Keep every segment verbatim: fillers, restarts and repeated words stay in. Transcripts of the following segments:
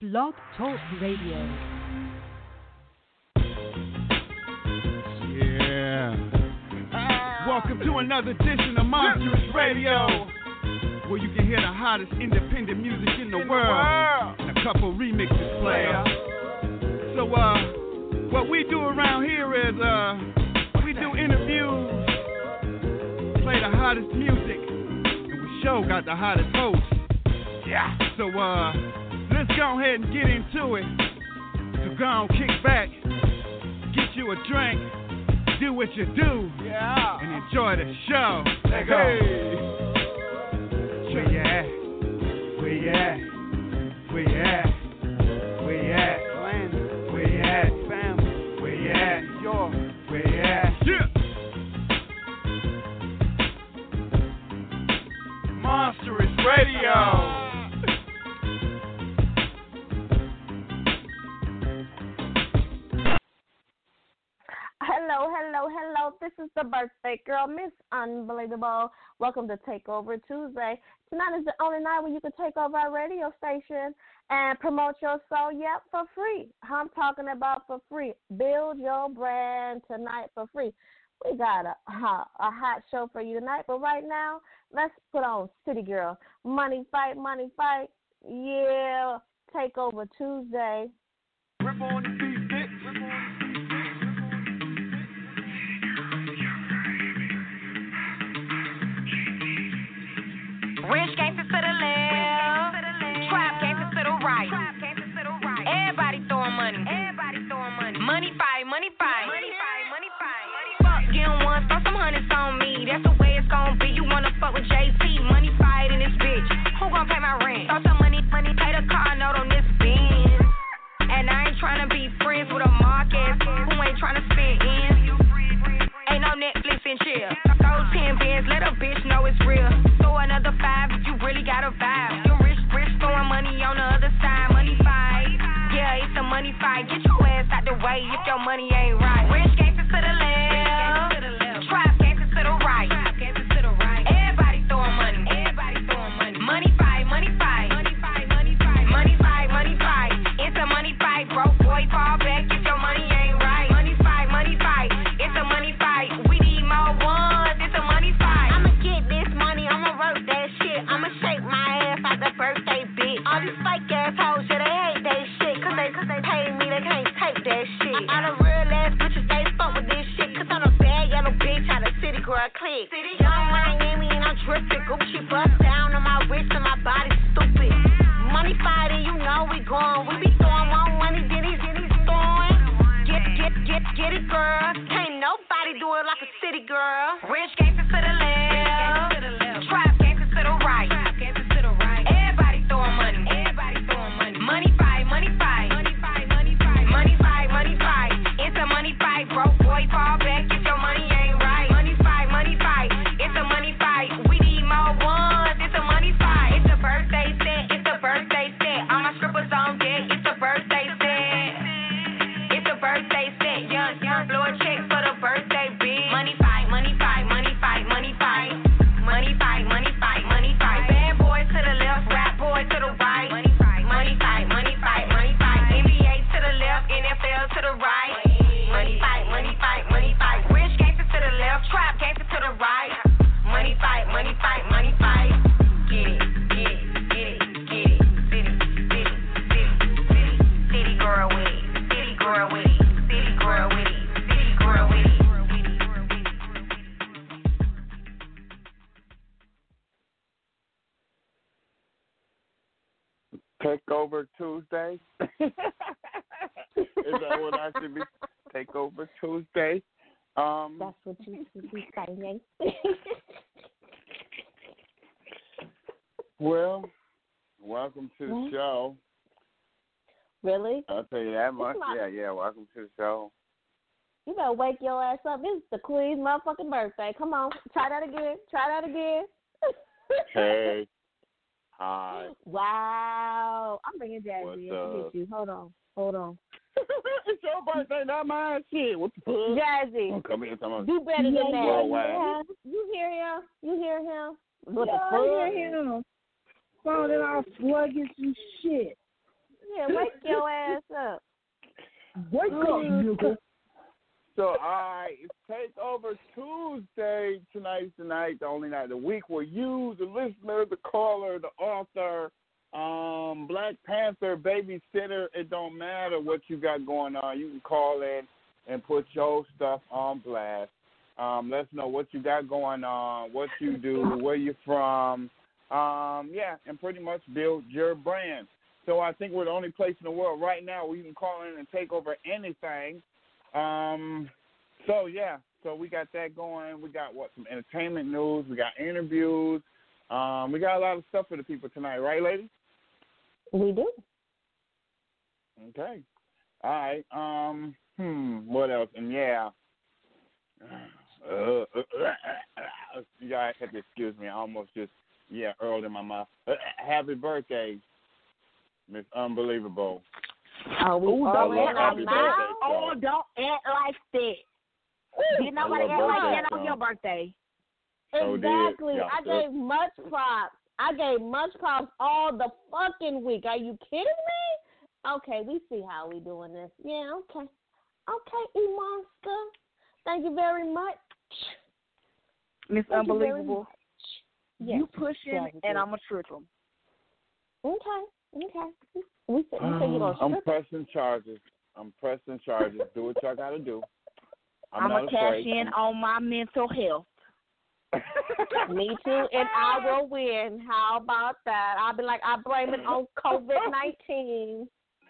Blog Talk Radio. Yeah. Welcome to another edition of Monstrous Radio, where you can hear the hottest independent music in the world and a couple remixes player. So, uh, what we do around here is, uh, we do interviews, play the hottest music, and we sure got the hottest host. Yeah. So, uh, let's go ahead and get into it. So go on, kick back, get you a drink, do what you do, yeah, and enjoy the show. Let go. Hey. Where you at? Where you at? Where you at? Where you at? Where you at? Family. Where you at? Yo. Where you at? Yeah. Monstrous Radio. Hello, hello, hello. This is the birthday girl, Miss Unbelievable. Welcome to Takeover Tuesday. Tonight is the only night when you can take over our radio station and promote your soul, yep, for free. I'm talking about for free. Build your brand tonight for free. We got a, a, a hot show for you tonight, but right now, let's put on City Girl. Money fight, money fight. Yeah, Takeover Tuesday. Rip on the beat, bitch. Rip on. Rich gangsters to the left, trap gangsters to the right. Everybody throwing money, everybody throwing money. Money fight, money fight, money fight, money fight. Fuck getting one, throw some hundreds on me. That's the way it's gonna be. You wanna fuck with J T? Money fight in this bitch. Who gon' pay my rent? Throw some money, money, pay the car note on this Benz. And I ain't tryna be friends with a Marcus who ain't tryna spit in. Ain't no Netflix and chill. Throw ten bins, let a bitch know it's real. Throw another five if you really got a vibe. You rich, rich, throwing money on the other side. Money fight, yeah, it's a money fight. Get your ass out the way if your money ain't right. Rich gangsters to the left, trap gangsters to the right. Everybody throwing money, everybody throwing money. Money fight, money fight, money fight, money fight, money fight, money fight. It's a money fight, broke boy, fall back if your money ain't right. Money fight, money fight, it's a money fight. We need more ones, it's a money fight. I'ma get this money, I'ma work that shit. I'ma shake my ass like the birthday bitch. All these fake ass hoes, yeah, they hate that shit. Cause they, cause they pay me, they can't take that shit. All the real ass bitches, they fuck with this shit. Cause I'm a bad yellow bitch out of City Girl clique. Young Miami and I'm drifting. Gucci bust down on my wrist and my body stupid. Money fighting, you know we going. We be throwing more money than he's, than he's throwing. Get, get, get, get it, girl. Can't nobody do it like a city girl. Rich gangsters to the left, trap gangsters to the right. Everybody throwing money, everybody throwing money. Money fight, money fight, money fight, money fight, money fight, money fight. It's a money fight, broke boy, fall back if your money ain't right. Money fight, money fight, it's a money fight. We need more ones, it's a money fight. It's a birthday set, it's a birthday set. All my strippers on deck, it's a birthday set. It's a birthday set, young, young, blow a check for the birthday bitch. Money fight, money fight, money fight, money fight. Money fight, money fight, money fight. Bad boys to the left, rap boys to the right. Money fight, money fight, money fight, money fight. N B A to the left, N F L to the right. Money fight, money fight, money fight. Rich gangsters to the left, trap gangsters to the right. Money fight, money fight, money fight. Get it, get it, get it, get it. City, city, city, city, city girl with it. City girl with it. City girl with it. City girl with it. Takeover Tuesday. Is that what I should be? Takeover Tuesday. Um, That's what you should be saying. Well, welcome to the Hmm? show. Really? I'll tell you that much. Come on. Yeah, yeah. Welcome to the show. You better wake your ass up. This is the Queen's motherfucking birthday. Come on. Try that again. Try that again. Hey. Hi. Wow. I'm bringing Jazzy What's in to up? get you. Hold on. Hold on. It's your birthday, not mine. Shit. What the fuck? Jazzy, Don't come here talking about do better than that. worldwide. You hear him? You hear him? What Yeah, the fuck? I hear him. Sounding all sluggish and shit. Yeah, wake So, all right, it's Takeover Tuesday. Tonight's the night, the only night of the week where you, the listener, the caller, the author, um, Black Panther, babysitter, it don't matter what you got going on. You can call in and put your stuff on blast. Um, let us know what you got going on, what you do, where you're from. Um, yeah, and pretty much build your brand. So I think we're the only place in the world right now where you can call in and take over anything. Um, so, yeah, so we got that going. We got, what, some entertainment news. We got interviews. Um, we got a lot of stuff for the people tonight, right, ladies? We do. Okay. All right. Um, hmm, what else? And, yeah. Uh, uh, uh, uh, you guys have to excuse me. I almost just, yeah, earled in my mouth. Uh, happy birthday, Miss Unbelievable. Oh, we Ooh, all don't in act our like mouth. that. Oh, don't act like that. You know what? Act like that on your birthday. So Exactly. did, I yeah. gave much props. I gave much props all the fucking week. Are you kidding me? Okay, we see how we doing this. Yeah, okay. Okay, E-Monster. Thank you very much. Miss Unbelievable. Yes, you pushing, and I'm a trickle. Okay, okay. We said, you said you're going to I'm strip. pressing charges. I'm pressing charges. Do what y'all got to do. I'm, I'm not going to cash afraid. in on my mental health. Me too, and I will win. How about that? I'll be like, I blame it on COVID nineteen.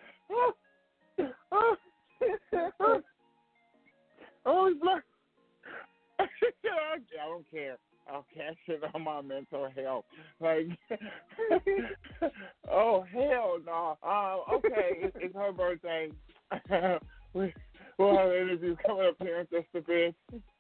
Oh, it's like, I don't care. I'll cash it on my mental health. Like, oh, hell no. Uh, okay, it's, it's her birthday. we, we'll have an interview coming up here in just a bit.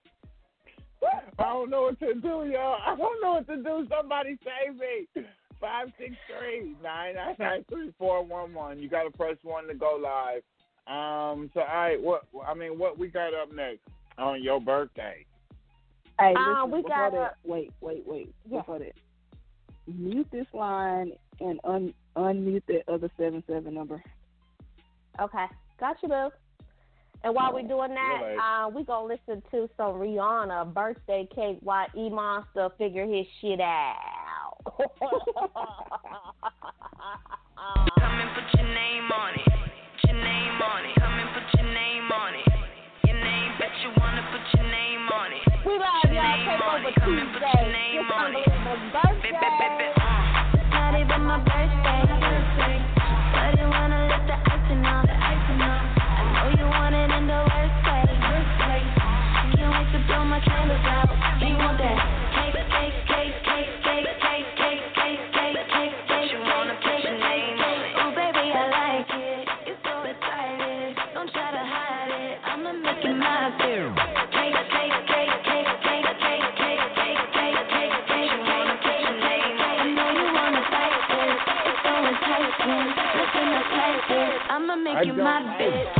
I don't know what to do, y'all. I don't know what to do. Somebody save me. five six three, nine nine nine, three four one one. You got to press one to go live. Um. So, all right, what, I mean, what we got up next on your birthday? Hey, Uh, listen, we before got that, wait, wait, wait. Yeah. Before that, mute this line and un- unmute that other seven seven number. Okay, got you, boo. And while we're doing that, Really? uh, we going to listen to some Rihanna birthday cake while E-Monster figure his shit out. Come and put your name on it. Put your name on it. Come and put your name on it. Your name, bet you wanna put your name on it. We love y'all. Take over Tuesday. It's Unbelievable's birthday. Not even my birthday. But you wanna let the icing on. I know you want it in the worst way. Can't wait to blow my candles out. You want that cake, cake, cake, cake, cake, cake, cake, cake, cake, cake, cake. You wanna put your name on it. Oh baby, I like it. You're so excited. Don't try to hide it. I'ma make it my fear. Cake, cake, cake, cake, cake, cake, cake, cake, cake, cake, cake. You wanna put your name on I it. know you wanna fight this. It's so enticing. Looking up like this. I'ma make I you don't my know. bitch.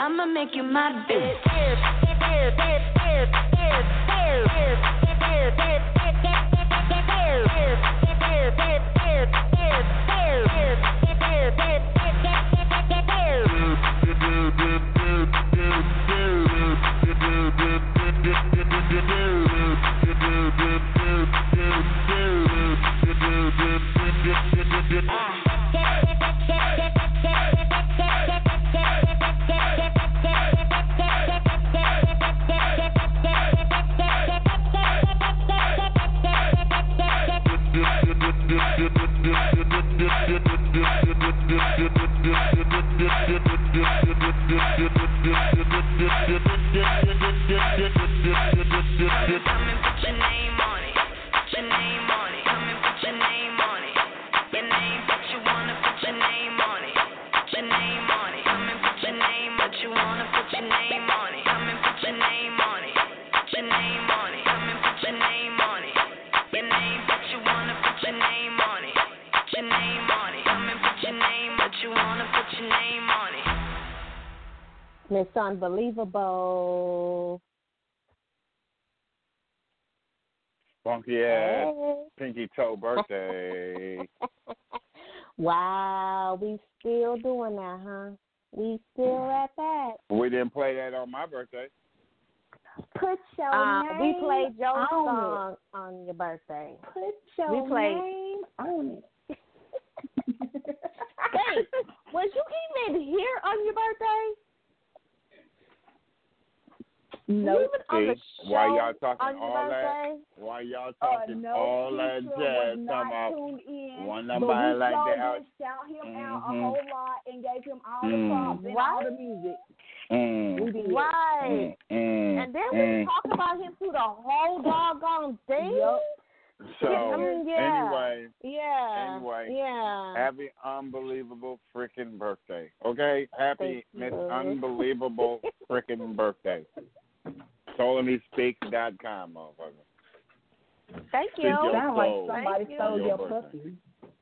I'ma make you my bitch. Miss Unbelievable. Funky ass Hey. Pinky Toe birthday. Wow, we still doing that, huh? We still at that. We didn't play that on my birthday. Put your Uh, name we played your on song on your birthday. it. Put your We played- name on it. Wait, was you even here on your birthday? No. You even on the See, show why y'all talking on your all that? birthday? Why y'all Uh, talking no, all that Keisha jazz? was Talking not about tuned in, one but nobody we like sure that out. did shout him out a Mhm. whole lot and gave him all the Mm. props and all the music. Mm, We did. Right. mm, mm, And then we mm. talk about him through the whole doggone thing. Yup. So, I mean, yeah. anyway, Yeah. Anyway, Yeah. happy unbelievable freaking birthday. Okay? Happy Thank Miss you. Unbelievable freaking birthday. solar me speaks dot com, motherfucker. Thank Speak you. your Sound like soul. somebody Thank you. stole Your your birthday. puppy.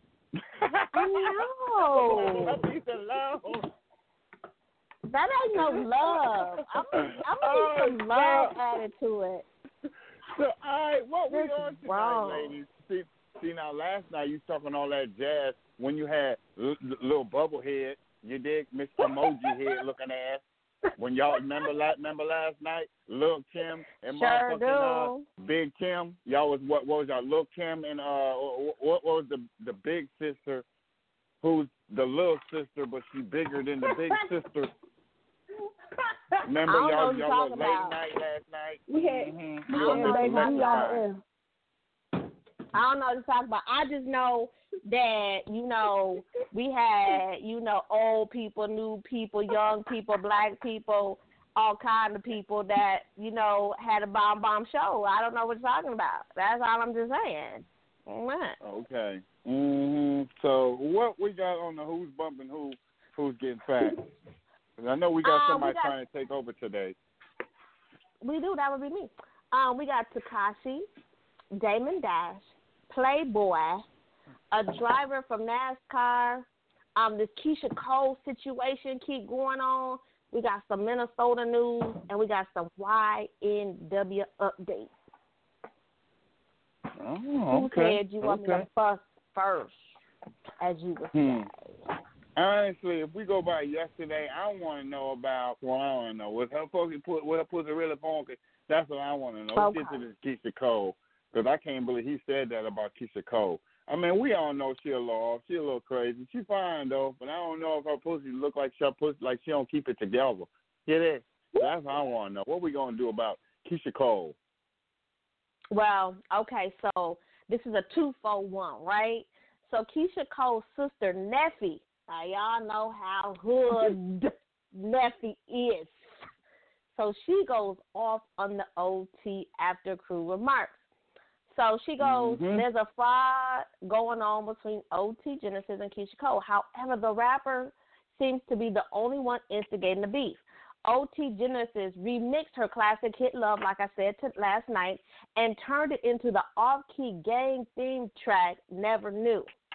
I know. Puppy's alone. That ain't no love. I'm, I'm gonna Oh, need some no. love added to it. So, all right, what we This is on tonight, wrong. ladies? See, see, now last night you talking all that jazz when you had l- l- little bubble head. You dig, Miss Emoji head looking ass. When y'all remember last remember last night, Lil Kim and Sure motherfucking uh, do. Big Kim. Y'all was what, what was y'all? Lil Kim and uh, what, what was the the big sister, who's the little sister, but she bigger than the big sister. Remember I don't know y'all what you're y'all was talking late about. night last night. We had, Mm-hmm. we I don't had know Baby what B you're on talking the air. I don't know what to talk about. I just know that, you know, we had, you know, old people, new people, young people, black people, all kind of people that, you know, had a bomb bomb show. I don't know what you're talking about. That's all I'm just saying. What? Okay. Mhm. So what we got on the who's bumping who, who's getting fat? 'Cause I know we got Uh, we somebody got- trying to take over today. We do. That would be me. Um, we got Tekashi, Damon Dash, Playboy, a driver from NASCAR. Um, this Keisha Cole situation keep going on. We got some Minnesota news, and we got some Y N W updates. Oh, Who okay. said you want me okay. to bust first, as you would Hmm. say? Honestly, if we go by yesterday, I want to know about. Well, I want to know was her pussy put what her pussy really funky. That's what I want to know. Let's Okay. get to this Keisha Cole, because I can't believe he said that about Keisha Cole. I mean, we all know she a little off. She a little crazy. She fine though, but I don't know if her pussy look like she pussy like she don't keep it together. Get it? That's what I want to know. What we gonna do about Keisha Cole? Well, okay, so this is a two for one, right? So Keisha Cole's sister, Neffy, now y'all know how hood Neffy is. So she goes off on the O T after crew remarks. So she goes, Mhm. there's a fraud going on between O T Genesis and Keisha Cole. However, the rapper seems to be the only one instigating the beef. O T Genesis remixed her classic hit Love, like I said to last night, and turned it into the off-key gang theme track, Never Knew.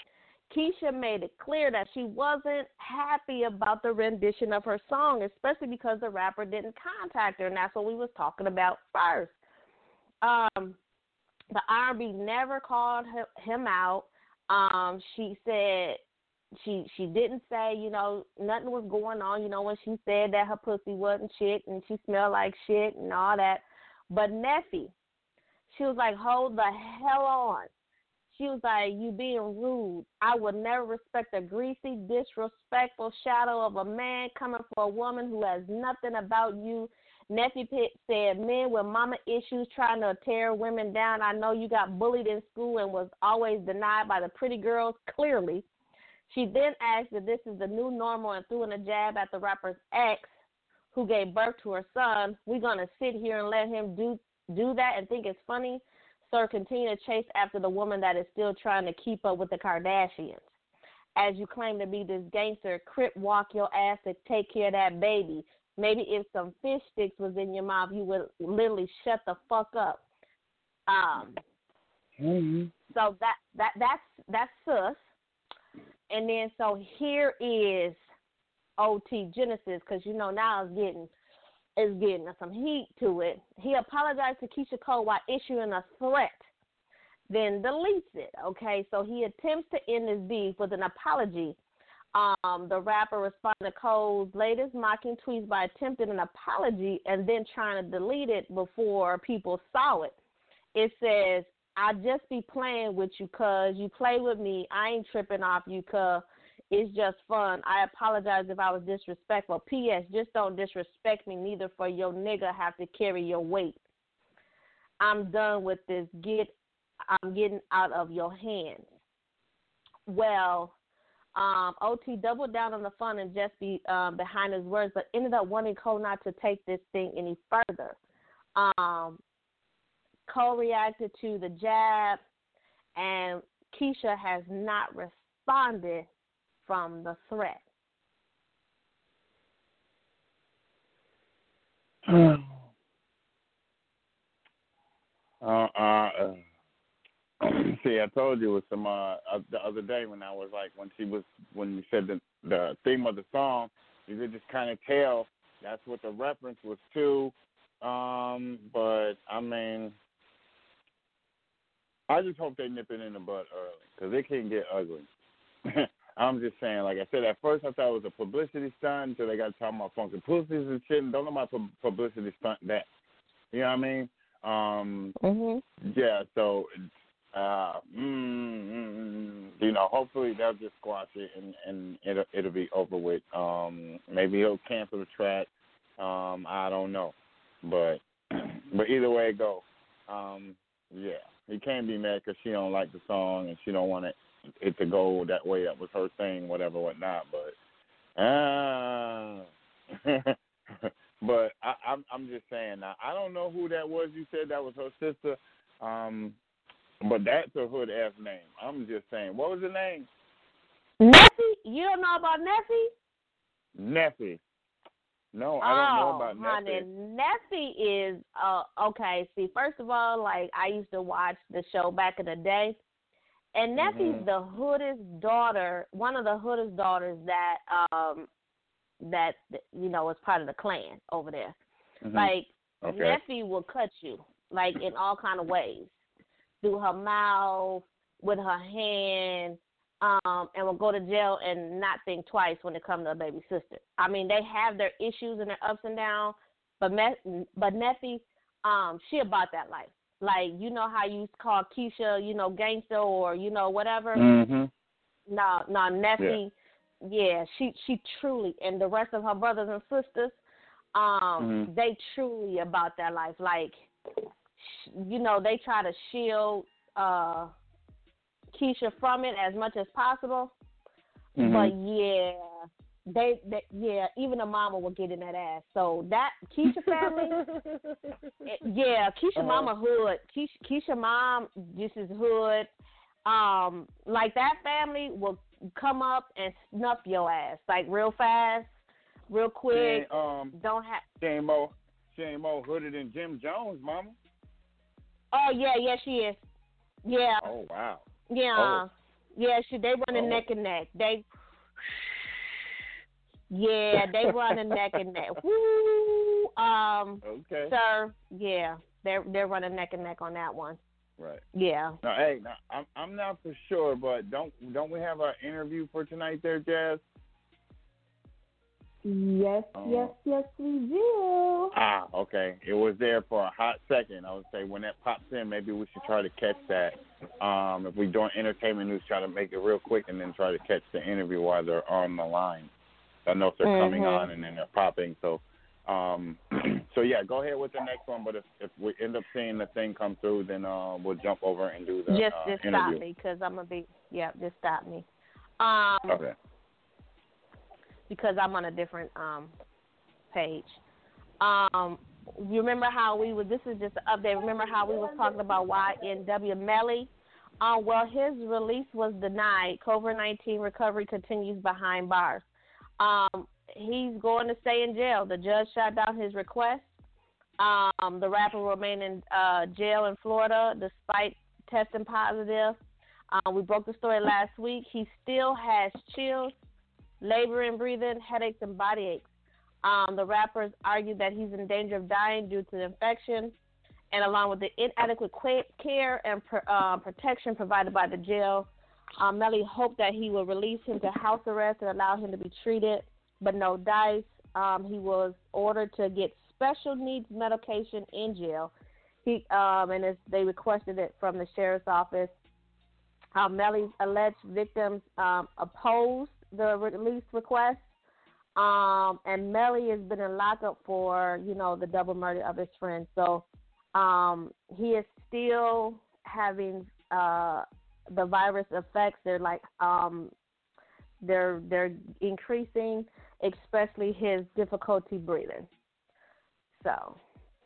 Keisha made it clear that she wasn't happy about the rendition of her song, especially because the rapper didn't contact her, and that's what we was talking about first. Um, the R and B never called him out. Um, she said she she didn't say, you know, nothing was going on, you know, when she said that her pussy wasn't shit and she smelled like shit and all that. But Neffy, she was like, hold the hell on. She was like, you being rude. I would never respect a greasy, disrespectful shadow of a man coming for a woman who has nothing about you. Neffy Pitt said, men with mama issues trying to tear women down. I know you got bullied in school and was always denied by the pretty girls, clearly. She then asked if this is the new normal and threw in a jab at the rapper's ex who gave birth to her son. We're going to sit here and let him do, do that and think it's funny? Sir, continue to chase after the woman that is still trying to keep up with the Kardashians. As you claim to be this gangster, crip walk your ass to take care of that baby. Maybe if some fish sticks was in your mouth, you would literally shut the fuck up. Um. Mm-hmm. So that that that's that's sus. And then so here is O T Genesis, because you know now it's getting it's getting some heat to it. He apologized to Keisha Cole while issuing a threat, then deletes it. Okay, so he attempts to end his beef with an apology. Um, the rapper responded to Cole's latest mocking tweets by attempting an apology and then trying to delete it before people saw it. It says, I just be playing with you cuz you play with me. I ain't tripping off you cuz it's just fun. I apologize if I was disrespectful. P S. Just don't disrespect me neither, for your nigga have to carry your weight. I'm done with this. Get, I'm getting out of your hands. Well, um, O T doubled down on the fun and just be um, behind his words, but ended up wanting Cole not to take this thing any further. Um, Cole reacted to the jab, and Keisha has not responded from the threat. uh, uh, uh, see, I told you it was some uh, uh, the other day when I was like, when she was, when you said the the theme of the song, you could just kind of tell that's what the reference was to. Um, but I mean, I just hope they nip it in the bud early, because it can get ugly. I'm just saying, like I said, at first I thought it was a publicity stunt until they got talking about funky pussies and shit, and don't know about pu- publicity stunt that. You know what I mean? Um, mm-hmm. Yeah, so, uh, mm, mm, you know, hopefully they'll just squash it and, and it'll, it'll be over with. Um, maybe he'll cancel the track. Um, I don't know. But but either way it go, um, yeah. He can't be mad because she don't like the song and she don't want it, it to go that way. That was her thing, whatever, whatnot. But, uh, but I, I'm I'm just saying. Now, I don't know who that was. You said that was her sister, um, but that's a hood ass name. I'm just saying. What was the name? Neffy? You don't know about Neffy? Neffy. No, I don't oh, know about honey, Neffy. Neffy is, uh, okay, see, first of all, like, I used to watch the show back in the day, and Neffy's Mm-hmm. the hoodest daughter, one of the hoodest daughters that, um, that, you know, is part of the clan over there. Mm-hmm. Like, okay. Neffy will cut you, like, in all kind of ways, through her mouth, with her hand, Um, and will go to jail and not think twice when it comes to a baby sister. I mean, they have their issues and their ups and downs, but Me- but Neffy, um, she about that life. Like, you know how you call Keisha, you know, gangster or, you know, whatever? Mm-hmm. No, no, Neffy, yeah. yeah, she she truly, and the rest of her brothers and sisters, um, Mm-hmm. they truly about that life. Like, you know, they try to shield uh Keisha from it as much as possible, Mm-hmm. but yeah, they, they, yeah, even the mama will get in that ass. So that Keisha family, it, yeah, Keisha Uh-huh. mama hood, Keisha, Keisha mom just is hood. Um, like that family will come up and snuff your ass like real fast, real She quick. ain't, um, Don't have. she ain't more, she ain't more hooded than Jim Jones, mama. Oh yeah, yeah, she is. Yeah. Oh wow. Yeah, Oh. Yeah, she, they run a Oh. neck and neck. They, yeah, they run a neck and neck. Woo, um, Okay. sir, yeah, they're they're running neck and neck on that one. Right. Yeah. Now, hey, now, I'm I'm not for sure, but don't don't we have our interview for tonight there, Jazz? Yes, Oh. yes, yes, we do. Ah, okay. It was there for a hot second. I would say when that pops in, maybe we should try to catch that. Um, if we're doing entertainment news, try to make it real quick and then try to catch the interview while they're on the line. I know if they're coming Mhm. on and then they're popping. So, um, so yeah, go ahead with the next one. But if, if we end up seeing the thing come through, then uh, we'll jump over and do the Just uh, just stop interview. me because I'm gonna be yeah. Just stop me. Um, Okay. because I'm on a different um page. Um, you remember how we were? This is just an update. Remember how we was talking about Y N W Melly? Um, well, his release was denied. COVID nineteen recovery continues behind bars. Um, he's going to stay in jail. The judge shot down his request. Um, the rapper will remain in uh, jail in Florida despite testing positive. Um, we broke the story last week. He still has chills, laboring, breathing, headaches, and body aches. Um, the rappers argue that he's in danger of dying due to the infection, and along with the inadequate care and uh, protection provided by the jail, um, Melly hoped that he would release him to house arrest and allow him to be treated, but no dice. Um, he was ordered to get special needs medication in jail. He um, and as they requested it from the sheriff's office. Um, Melly's alleged victims um, opposed the release request, um, and Melly has been in lockup for, you know, the double murder of his friend. So um, he is still having uh, the virus effects. They're like um, they're they're increasing, especially his difficulty breathing. So.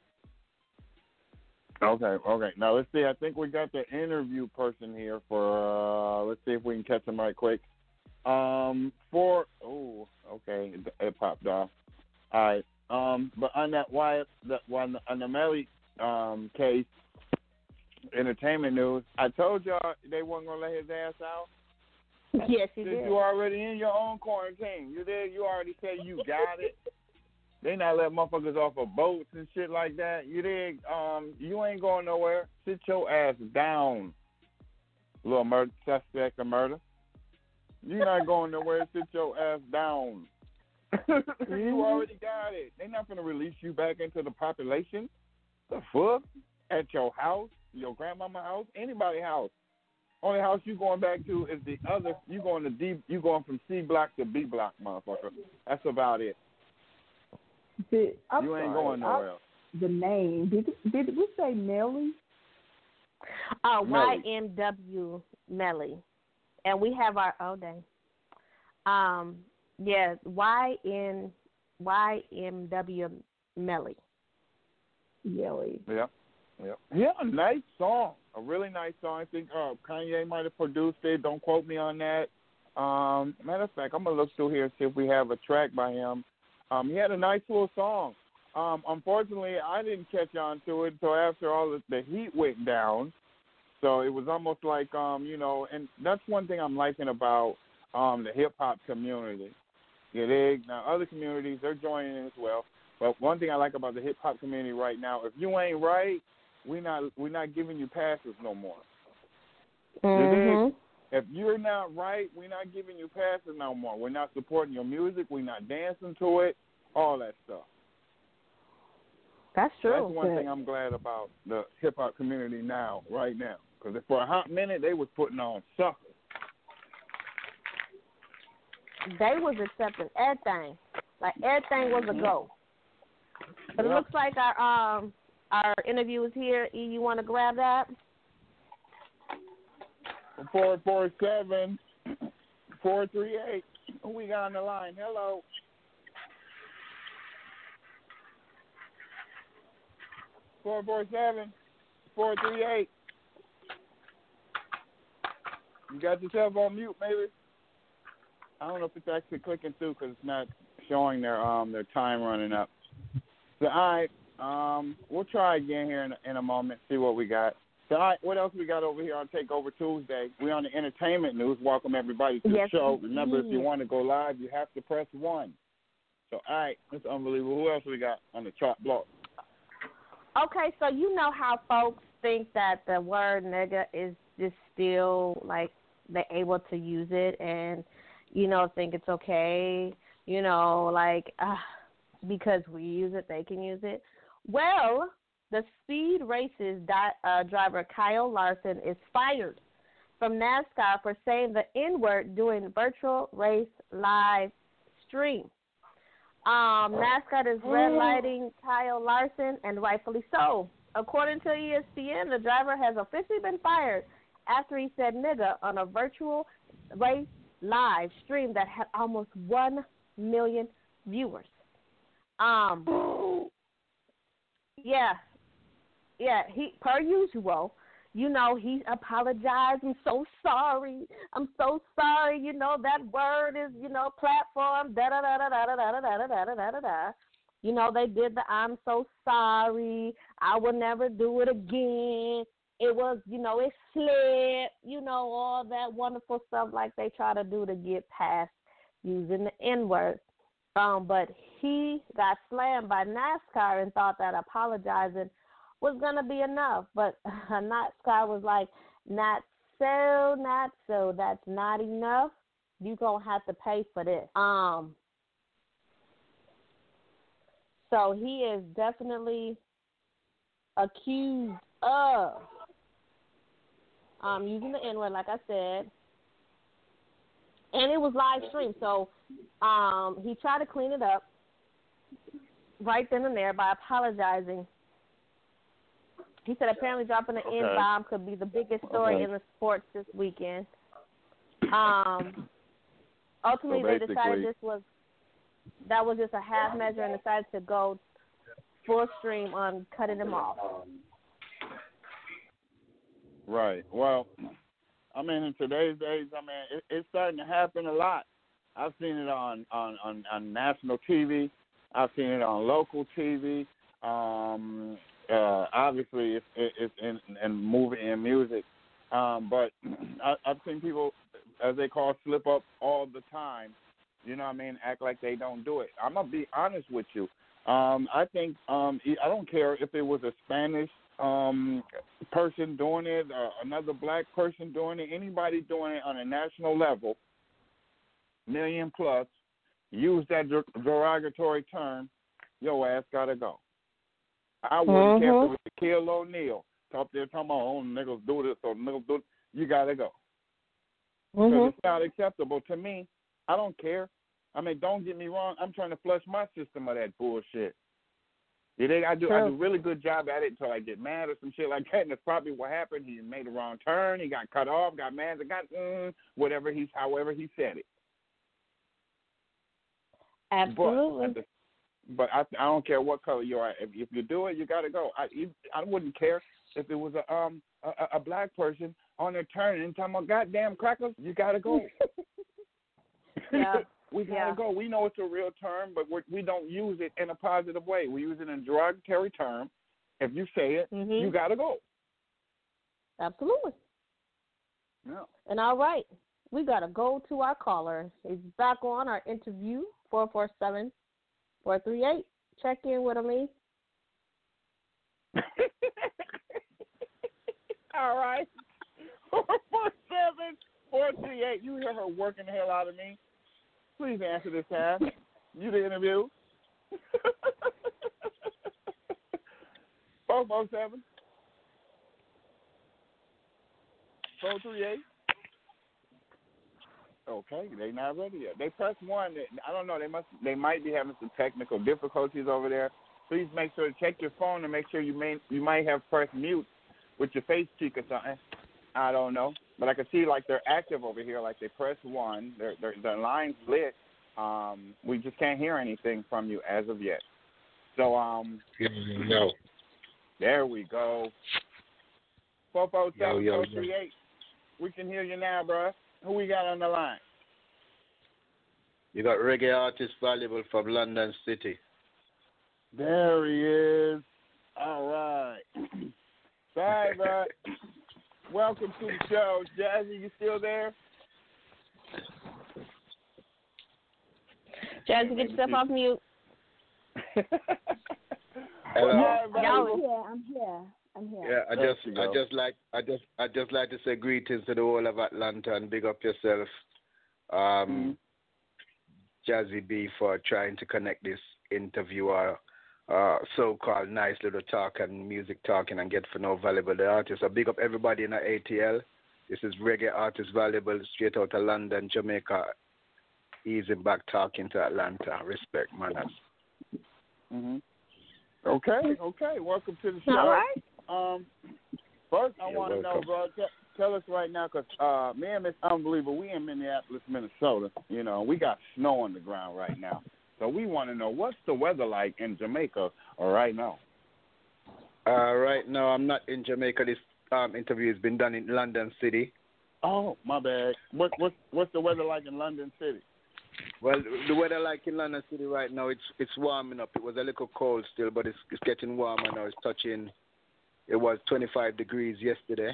Okay, okay. Now let's see. I think we got the interview person here for. Uh, let's see if we can catch him right quick. Um, for oh, okay, it, it popped off. All right. Um, but on that Wyatt, that one on the Melly um case, entertainment news. I told y'all they weren't gonna let his ass out. Yes, he Since did. you already in your own quarantine, you did. You already said you got it. They not let motherfuckers off of boats and shit like that. You dig? Um, you ain't going nowhere. Sit your ass down, little murder suspect of murder. You not going nowhere. Sit your ass down. You already got it. They not gonna release you back into the population. The fuck? At your house, your grandmama house, anybody's house. Only house you going back to is the other. You going to D. You going from C block to B block, motherfucker. That's about it. Did, I'm you ain't sorry, going nowhere I, else. The name, did did we say Melly? Uh, Y Melly. M W Melly, and we have our oh dang, um, yeah, Y N Y M W Melly. Yelly. Yeah, yeah, yeah. A nice song, a really nice song. I think uh, Kanye might have produced it. Don't quote me on that. Um, matter of fact, I'm gonna look through here and see if we have a track by him. Um, he had a nice little song. Um, unfortunately, I didn't catch on to it until after all the, the heat went down. So it was almost like, um, you know, and that's one thing I'm liking about um, the hip-hop community. You dig? Now, other communities, they're joining in as well. But one thing I like about the hip-hop community right now, if you ain't right, we're not, we're not giving you passes no more. You dig? Mm-hmm. If you're not right, we're not giving you passes no more. We're not supporting your music. We're not dancing to it, all that stuff. That's true. That's one thing I'm glad about the hip-hop community now, right now. Because for a hot minute, they was putting on suckers. They was accepting everything. Like, everything was a go. But it Yeah. looks like our um our interview is here. E, you want to grab that? four four seven, four three eight. Who we got on the line? Hello. four four seven, four three eight. You got yourself on mute, maybe? I don't know if it's actually clicking through because it's not showing their um their time running up. So, all right, um, we'll try again here in, in a moment, see what we got. So, all right, what else we got over here on Takeover Tuesday? We're on the entertainment news. Welcome, everybody, to Yes, the show. indeed. Remember, if you want to go live, you have to press one. So, all right, that's unbelievable. Who else we got on the chart block? Okay, so you know how folks think that the word nigga is just still, like, they're able to use it and, you know, think it's okay, you know, like, uh, because we use it, they can use it. Well, the Speed Races di- uh, driver Kyle Larson is fired from NASCAR for saying the N-word during virtual race live stream. Um, NASCAR is red lighting Kyle Larson, and rightfully so. According to E S P N, the driver has officially been fired after he said nigga on a virtual race live stream that had almost one million viewers. Um, yeah. Yeah, he per usual, you know, he apologized. I'm so sorry. I'm so sorry. You know, that word is, you know, platform, da da da da da da da da da da da da da da. You know, they did the I'm so sorry. I will never do it again. It was, you know, it slipped, you know, all that wonderful stuff like they try to do to get past using the N-word. Um, but he got slammed by NASCAR and thought that apologizing was going to be enough. But NASCAR was like, not so, not so. That's not enough. You're going to have to pay for this. Um. So he is definitely accused of um, using the N-word, like I said. And it was live streamed. So um, he tried to clean it up right then and there by apologizing. He said apparently dropping an Okay. N-bomb could be the biggest story Okay. in the sports this weekend. Um, ultimately, So they decided basically- this was that was just a half measure and decided to go full stream on cutting them off. Right. Well, I mean, in today's days, I mean, it, it's starting to happen a lot. I've seen it on, on, on, on national T V. I've seen it on local T V. Um, uh, obviously, it's, it's in, in movie and music. Um, but I, I've seen people, as they call, slip up all the time. You know what I mean? Act like they don't do it. I'm going to be honest with you. Um, I think um, I don't care if it was a Spanish um, person doing it, or another black person doing it, anybody doing it on a national level, million plus, use that der- derogatory term, your ass got to go. I wouldn't Mm-hmm. care if it was Shaquille O'Neal. Up there talking about, oh, niggas do this or niggas do this. You got to go. Because Mm-hmm. it's not acceptable to me. I don't care. I mean, don't get me wrong. I'm trying to flush my system of that bullshit. Yeah, they, I do. I do a really good job at it until I get mad or some shit like that, and that's probably what happened. He made a wrong turn. He got cut off. Got mad. Got mm, whatever he's, however he said it. Absolutely. But, but I, I don't care what color you are. If, if you do it, you got to go. I, you, I wouldn't care if it was a um a, a black person on their turn and talking about goddamn crackers. You got to go. Yeah. We got to Yeah. go. We know it's a real term, but we're, we don't use it in a positive way. We use it in a derogatory term. If you say it, Mm-hmm. you got to go. Absolutely. Yeah. And all right, we got to go to our caller. He's back on our interview, four four seven, four three eight. Check in with him, Lee. All right. four four seven, four three eight. You hear her working the hell out of me. Please answer this time. You the interview. four four seven, four three eight. Okay, they not ready yet. They press one. I don't know. They must. They might be having some technical difficulties over there. Please make sure to check your phone and make sure you may you might have pressed mute with your face cheek or something. I don't know, but I can see like they're active over here. Like they press one. Their their their line's lit. Um, we just can't hear anything from you as of yet. So um, No. there we go. Four four seven Yo, yo, four three eight. We can hear you now, bro. Who we got on the line? You got reggae artist Valuable from London City. There he is. All right. All right, bro. Welcome to the show. Jazzy, you still there? Jazzy, get yourself off mute. Hello. All right, Y'all- bro. Yeah, I'm here. I'm here. Yeah, I There just, you I go. just like, I just, I just like to say greetings to the whole of Atlanta and big up yourself, um, Jazzy B, for trying to connect this interview, uh, uh, so-called nice little talk and music talking and get to know valuable the artists. So big up everybody in the A T L. This is Reggae Artist Valuable, straight out of London, Jamaica. Easy back talking to Atlanta. Respect, manners. Mm-hmm. Okay, okay. Welcome to the show. All right. Um, first, I You're want to know, welcome. bro. T- tell us right now, cause uh, me and Miss Unbelievable, we in Minneapolis, Minnesota. You know, we got snow on the ground right now, so we want to know what's the weather like in Jamaica or right now. Uh, right now, I'm not in Jamaica. This um, interview has been done in London City. Oh, my bad. What what's what's the weather like in London City? Well, the weather like in London City right now, it's it's warming up. It was a little cold still, but it's it's getting warmer now. It's touching. It was twenty-five degrees yesterday.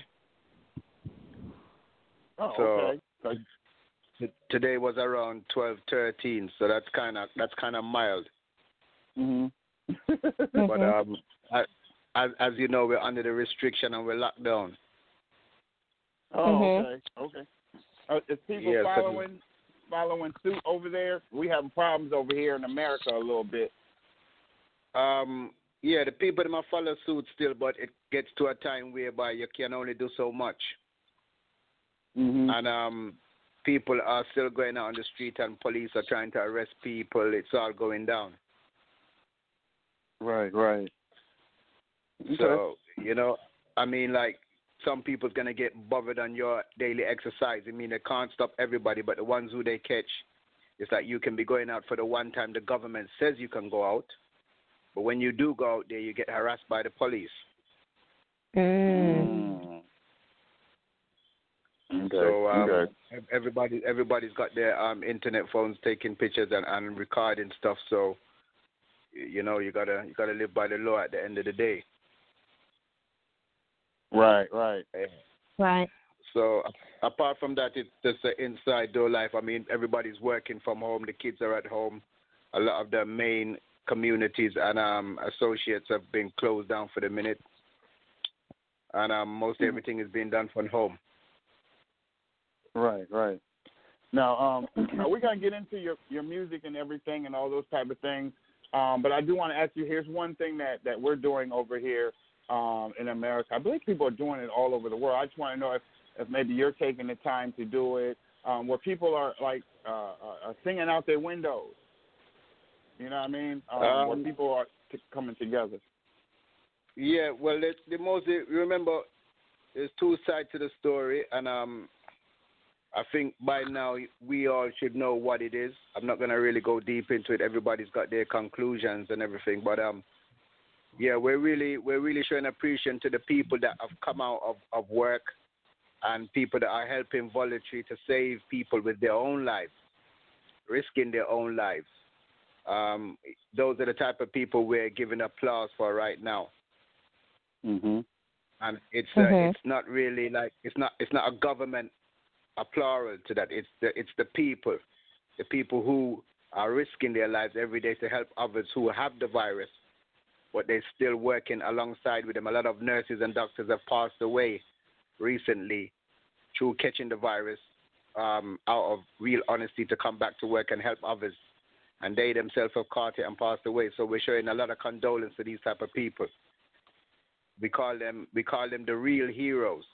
Oh, So- okay. So, T- Today was around twelve, thirteen, so that's kind of that's kind of mild. mm-hmm. But um, I, as as you know, we're under the restriction and we're locked down. Oh, Mhm. okay, okay. Uh, is people Yeah, so- following following suit over there? We having problems over here in America a little bit. Um, yeah, the people might follow suit still, but it gets to a time whereby you can only do so much. Mm-hmm. And um, people are still going out on the street and police are trying to arrest people. It's all going down. Right, right. Okay. So, you know, I mean, like, some people's going to get bothered on your daily exercise. I mean, they can't stop everybody, but the ones who they catch, it's like you can be going out for the one time the government says you can go out. But when you do go out there, you get harassed by the police. Mm. Okay. So um, okay. ev- everybody, everybody's got their um, internet phones taking pictures and, and recording stuff. So, y- you know, you gotta you gotta live by the law at the end of the day. Right, right. Right. So a- apart from that, it's just an inside door life. I mean, everybody's working from home. The kids are at home. A lot of the main communities and um, associates have been closed down for the minute, and um, most everything is being done from home. Right, right. Now, um, we're gonna get into your, your music and everything and all those type of things. Um, but I do want to ask you. Here's one thing that, that we're doing over here um, in America. I believe people are doing it all over the world. I just want to know if, if maybe you're taking the time to do it, um, where people are like uh, uh, singing out their windows. You know what I mean? Um, Um, where people are t- coming together. Yeah, well, the, the most remember, there's two sides to the story, and um, I think by now we all should know what it is. I'm not gonna really go deep into it. Everybody's got their conclusions and everything, but um, yeah, we're really we're really showing appreciation to the people that have come out of, of work and people that are helping voluntary to save people with their own lives, risking their own lives. Um, those are the type of people we're giving applause for right now. Mm-hmm. And it's uh, Mhm. it's not really like it's not it's not a government applaud to that. It's the it's the people, the people who are risking their lives every day to help others who have the virus, but they're still working alongside with them. A lot of nurses and doctors have passed away recently through catching the virus um, out of real honesty to come back to work and help others. And they themselves have caught it and passed away. So we're showing a lot of condolence to these type of people. We call them we call them the real heroes.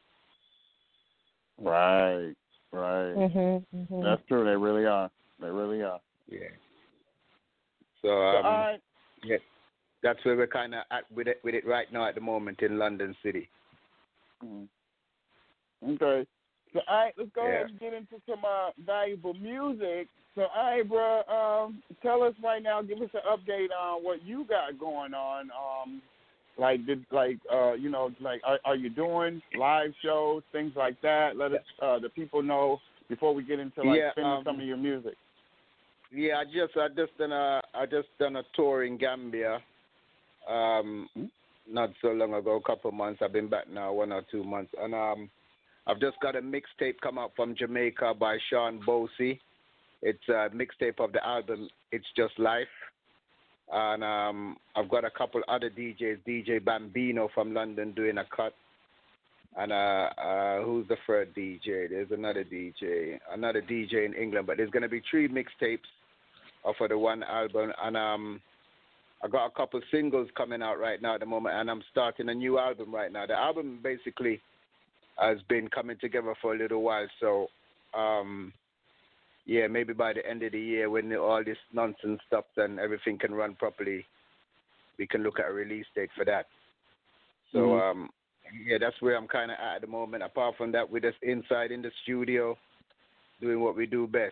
Right, right. Mhm. Mhm. That's true. They really are. They really are. Yeah. So, So, um, all right. yeah, that's where we're kind of at with it with it right now at the moment in London City. Mm. Okay. So, all right, let's go Yeah. ahead and get into some uh, valuable music. So, all right, bro, um, tell us right now, give us an update on what you got going on. Um, like, did like uh, you know, like, are, are you doing live shows, things like that? Let us, uh, the people know before we get into like Yeah, spinning um, some of your music. Yeah, I just I just done a I just done a tour in Gambia. Um, not so long ago, a couple of months. I've been back now, one or two months, and um, I've just got a mixtape come out from Jamaica by Sean Bosey. It's a mixtape of the album It's Just Life, and um, I've got a couple other D Js, D J Bambino from London doing a cut, and uh, uh, who's the third D J? There's another D J, another D J in England, but there's gonna be three mixtapes off of the one album, and um. I got a couple singles coming out right now at the moment, and I'm starting a new album right now. The album basically has been coming together for a little while, so um, yeah, maybe by the end of the year when all this nonsense stops and everything can run properly, we can look at a release date for that. So mm-hmm. um, yeah, that's where I'm kind of at at the moment. Apart from that, we're just inside in the studio doing what we do best.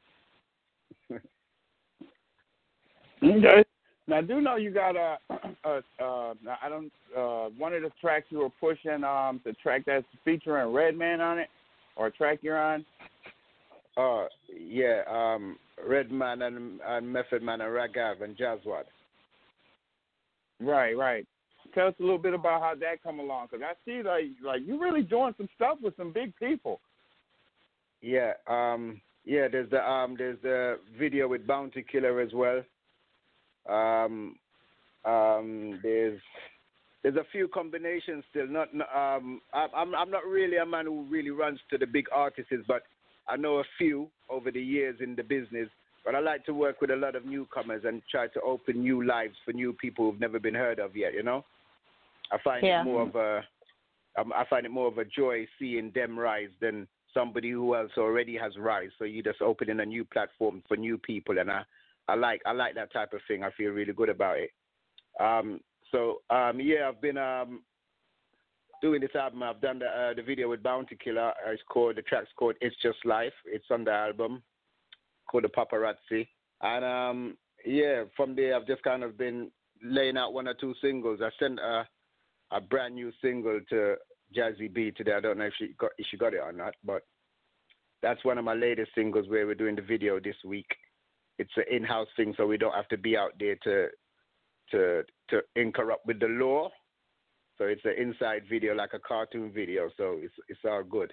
Okay. Now, I do know you got a, a, a I don't, uh, one of the tracks you were pushing, um, the track that's featuring Redman on it, or a track you're on? Oh, yeah, um, Redman and, and Method Man and Ragav and Jazzwad. Right, right. Tell us a little bit about how that come along, because I see, like, like you really doing some stuff with some big people. Yeah, um, yeah, there's the, um, there's the video with Bounty Killer as well. Um, um, there's there's a few combinations still. Not um, I, I'm I'm not really a man who really runs to the big artists, but I know a few over the years in the business. But I like to work with a lot of newcomers and try to open new lives for new people who've never been heard of yet. You know, I find yeah. it more of a um, I find it more of a joy seeing them rise than somebody who else already has rise. So you're just opening a new platform for new people, and I. I like I like that type of thing. I feel really good about it. Um, so um, yeah, I've been um, doing this album. I've done the uh, the video with Bounty Killer. Uh, it's called the track's called It's Just Life. It's on the album called The Paparazzi. And um, yeah, from there I've just kind of been laying out one or two singles. I sent a a brand new single to Jazzy B today. I don't know if she got if she got it or not, but that's one of my latest singles where we're doing the video this week. It's an in-house thing, so we don't have to be out there to to to interrupt with the law. So it's an inside video, like a cartoon video. So it's it's all good.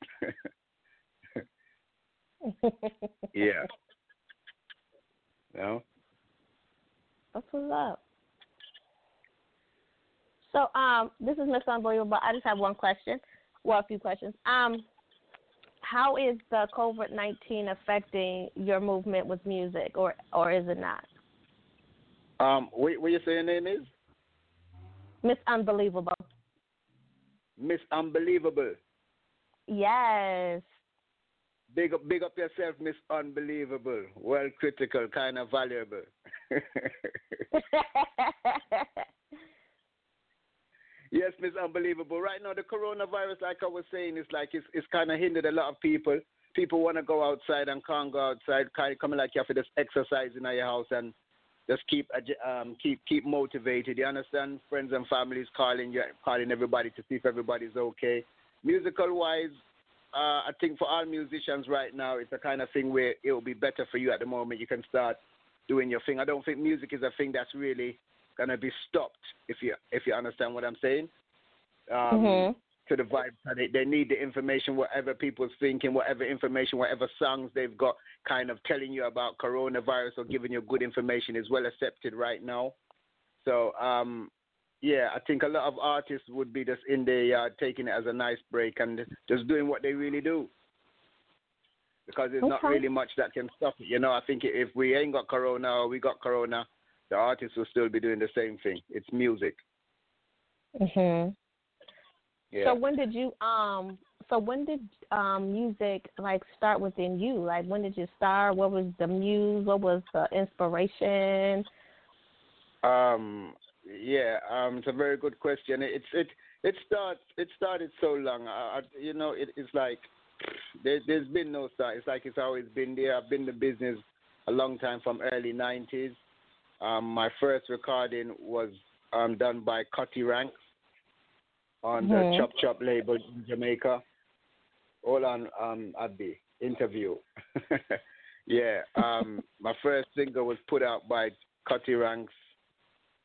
Yeah. No. That's what's up. So um, this is Miss Unbelievable. I just have one question. Well, a few questions. Um. How is the COVID nineteen affecting your movement with music, or, or is it not? Um, what, what you say your name is? Miss Unbelievable. Miss Unbelievable. Yes. Big up, big up yourself, Miss Unbelievable. Well, critical, kind of valuable. Yes, Miss Unbelievable. Right now, the coronavirus, like I was saying, is like it's it's kind of hindered a lot of people. People want to go outside and can't go outside. Kind of coming like you have to just exercise in your house and just keep um keep keep motivated. You understand? Friends and families calling you, calling everybody to see if everybody's okay. Musical wise, uh, I think for all musicians right now, it's a kind of thing where it will be better for you at the moment. You can start doing your thing. I don't think music is a thing that's really gonna be stopped, if you if you understand what I'm saying. Um, mm-hmm. To the vibe, they, they need the information, whatever people's thinking, whatever information, whatever songs they've got, kind of telling you about coronavirus or giving you good information is well accepted right now. So um, yeah, I think a lot of artists would be just in their yard taking it as a nice break and just doing what they really do. Because there's okay. not really much that can stop it. You know, I think if we ain't got corona or we got corona, the artists will still be doing the same thing. It's music. Mhm. Yeah. So when did you um? So when did um music like start within you? Like when did you start? What was the muse? What was the inspiration? Um. Yeah. Um. It's a very good question. It's it it starts it started so long. I, I, you know, it, it's like there, there's been no start. It's like it's always been there. I've been in the business a long time, from early nineties. Um, my first recording was um, done by Cutty Ranks on mm-hmm. the Chop Chop label in Jamaica. Hold on, um, at the interview. Yeah, um, my first single was put out by Cutty Ranks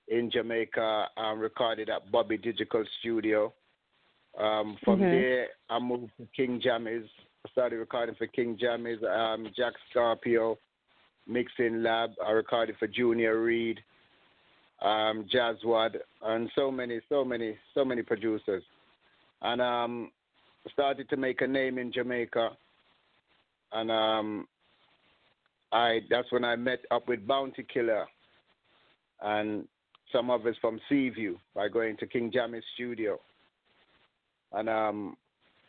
in Jamaica. I recorded at Bobby Digital Studio. Um, from Mhm. there, I moved to King Jammies. I started recording for King Jammies, um, Jack Scorpio, Mixing Lab. I recorded for Junior Reed, um, Jazzwad, and so many, so many, so many producers. And um, started to make a name in Jamaica. And um, I that's when I met up with Bounty Killer and some of us from Seaview by going to King Jammies studio. And um,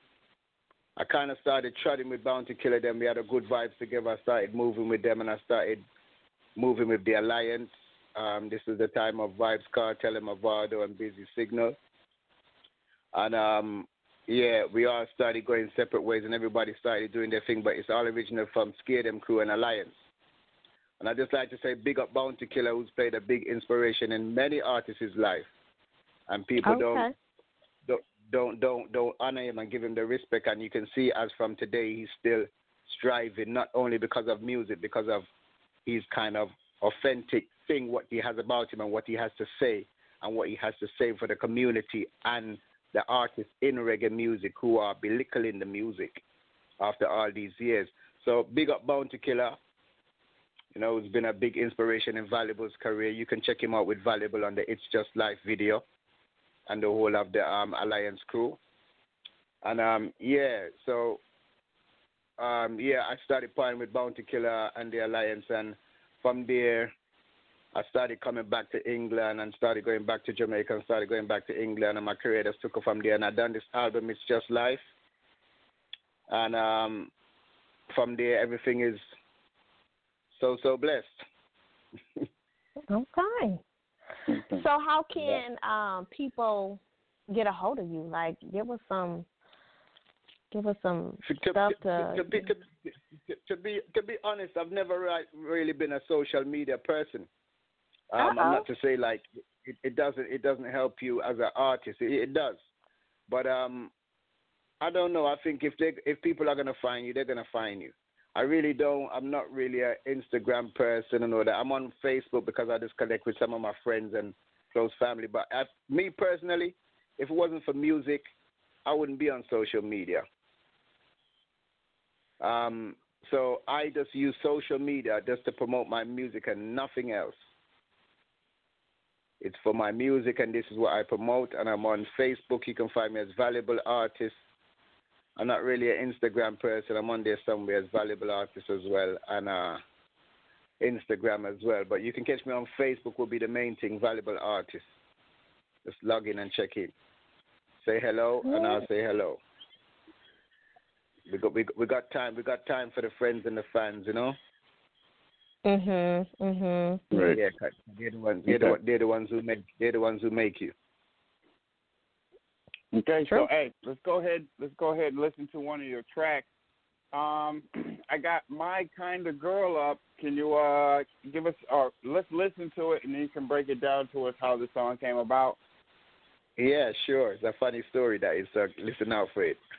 I kind of started trotting with Bounty Killer. Then we had a good vibes together. I started moving with them, and I started moving with the Alliance. Um, this is the time of Vibes Cartel and Mavado and Busy Signal. And um, yeah, we all started going separate ways, and everybody started doing their thing. But it's all original from Scare Them Crew and Alliance. And I just like to say, big up Bounty Killer, who's played a big inspiration in many artists' life, and people Okay. don't. Don't don't don't honor him and give him the respect, and you can see as from today he's still striving, not only because of music, because of his kind of authentic thing, what he has about him and what he has to say and what he has to say for the community and the artists in reggae music who are belittling the music after all these years. So big up Bounty Killer. You know, it's been a big inspiration in Valuable's career. You can check him out with Valuable on the It's Just Life video and the whole of the um, Alliance crew. And, um, yeah, so, um, yeah, I started playing with Bounty Killer and the Alliance, and from there, I started coming back to England and started going back to Jamaica and started going back to England, and my career just took off from there. And I done this album, It's Just Life. And um, from there, everything is so, so blessed. Okay. So how can um, people get a hold of you? Like, give us some, give us some to, stuff to, to. To be, to, to be to be honest, I've never right, really been a social media person. Um, I'm not to say like it, it doesn't it doesn't help you as an artist. It, it does, but um, I don't know. I think if they if people are gonna find you, they're gonna find you. I really don't. I'm not really an Instagram person and all that. I'm on Facebook because I just connect with some of my friends and close family. But I, me personally, if it wasn't for music, I wouldn't be on social media. Um, so I just use social media just to promote my music and nothing else. It's for my music, and this is what I promote. And I'm on Facebook. You can find me as Valuable Artist. I'm not really an Instagram person. I'm on there somewhere as Valuable Artist as well, and uh, Instagram as well. But you can catch me on Facebook will be the main thing, Valuable Artist. Just log in and check in. Say hello, and I'll say hello. We got we, we got time. We got time for the friends and the fans, you know. Mhm. Mhm. Right. Yeah, they're the ones. They're, Okay. the, they're the ones who make. They're the ones who make you. Okay, True. so hey, let's go ahead. Let's go ahead and listen to one of your tracks. Um, I got My Kind of Girl up. Can you uh give us, or let's listen to it, and then you can break it down to us how the song came about. Yeah, sure. It's a funny story that is. Uh, listen out for it.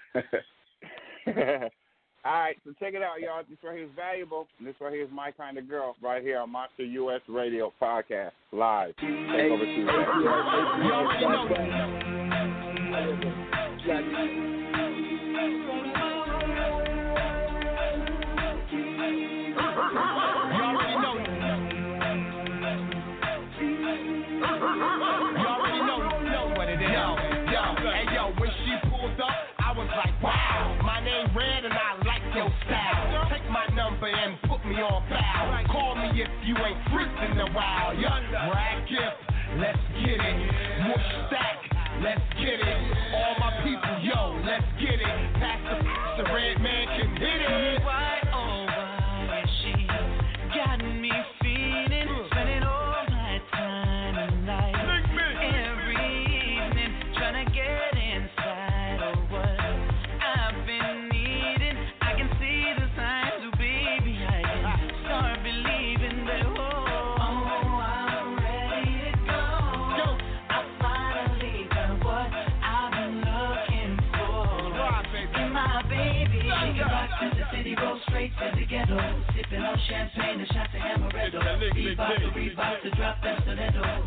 All right, so check it out, y'all. This right here is Valuable. And this right here is My Kind of Girl, right here on Monster U S Radio Podcast, live. Take over Tuesday. You already know. And put me on foul. Call me if you ain't frisked in a while. Brad gift, let's get it. Mush stack, let's get it. All my people, yo, let's get it. Pass the the red man can hit it. Why, oh, why is she got me feeling? Spending all my time and night every evening trying to get inside of what I've been needing. I can see the signs, oh baby, I can start believing that. Oh, oh, I'm ready to go. Go. I finally got what I've been looking for. And my baby, she can rock to the city, roll straight to the ghetto, sipping on champagne and shots of amaretto. Bebop to Reebok to drop them stilettos.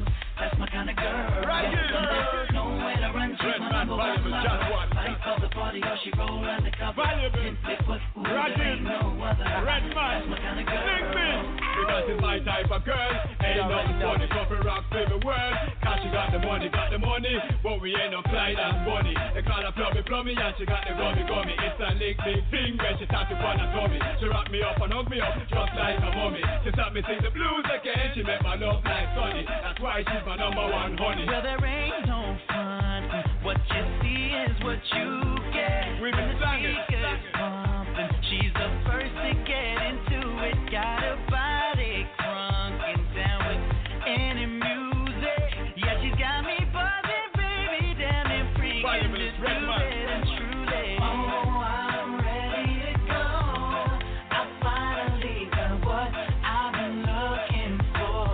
That's my kind of girl. Right yeah, here. Nowhere to run, she's my number one lover. Life of the party, or she roll undercover. Simply put, ooh, there ain't no other. Red man, that's my kind of girl. big bitch. Because it's my type of girl. Ain't nothing funny, coffee rock to the world. Cause she got the money, got the money. But we ain't no Clyde and Bunny. They call her plummy, plummy, and she got the gummy, gummy. It's a lick, big thing when she tap upon her tummy. She wrap me up and hug me up, just like a mummy. She stop me sing the blues again. She make my love like sunny. That's why she's my number one honey. Well, there ain't no fun. What you see is what you get. We've been singing. Pumping. She's the first to get into it. Got a body crunk and down with any music. Yeah, she's got me buzzing, baby, down and freaking. Just do it and truly. Oh, I'm ready to go. I finally got what I've been looking for.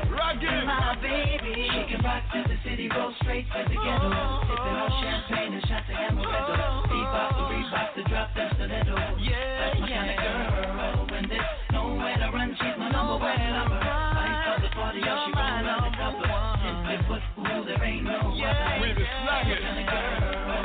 My baby, she can rock to the city, roll straight to the ghetto. Sipping on champagne and shots of amaretto. Bebop, the Reebok, the drop, the stiletto. Yeah, that's my kind of girl. When there's nowhere to run, she's my number one lover. Life of the party, oh, she roll undercover. Simply put, ooh, there ain't no other. We be slanging. Kind of girl.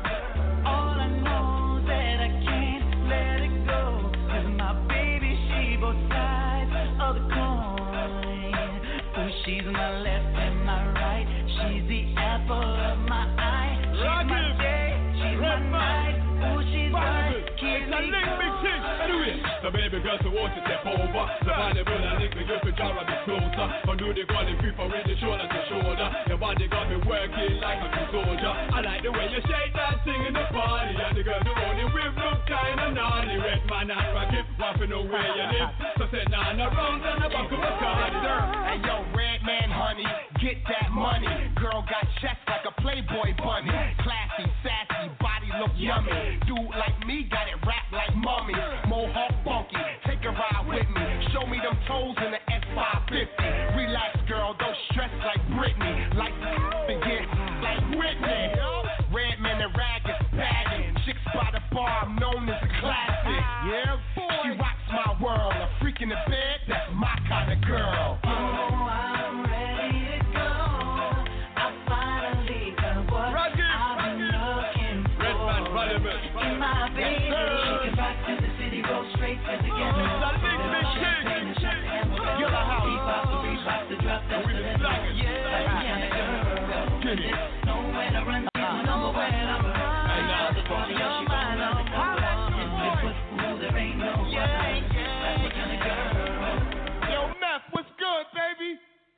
All I know is that I can't let it go. 'Cause my baby, she both sides of the coin. Ooh, she's my left and my right. She's the apple of my eye. She's Rock my it. day. She's Red my night. Ooh, she's my It's a link, big thing. Anyway, the baby girl who wants to step over. The valuable and nigga, you could jar a bit closer. Can do the golden people with the shoulder to shoulder. Your body got me working like a true soldier. I like the way you shake that thing in the party. And the girls who only with look kind of naughty. Red man and rocket, want to know where you live. So sit down around and the back of a car. Hey yo, red man, honey, get that money. Girl got chest like a Playboy bunny. Classy, sassy, body look yummy. Dude like me got it wrapped like mummy. Mohawk funky, take a ride with me. Show me them toes in the S five fifty. Relax, girl, don't stress like Britney. Like and get like Whitney. Red man and rag is bagging. Chicks by the bar, I'm known as a classic. Yeah, boy. She rocks my world. A freak in the bed, that's my kind of girl. Oh, I'm ready to go. I finally got what I've been looking for. Red man, valuable. In my baby, she can rock to the city, roll straight to the ghetto. It's a big, big Champagne and shots of amaretto. You're the house. Bebop, the Reebok, the drop, that's We the been slanging. Yeah, that's my kind of girl. Get it. There's nowhere to run, she's my number one lover. I love the party, oh, she roll undercover. Simply put, ooh, there ain't no other. That's my kind of girl. Yo, Meth, what's good, baby?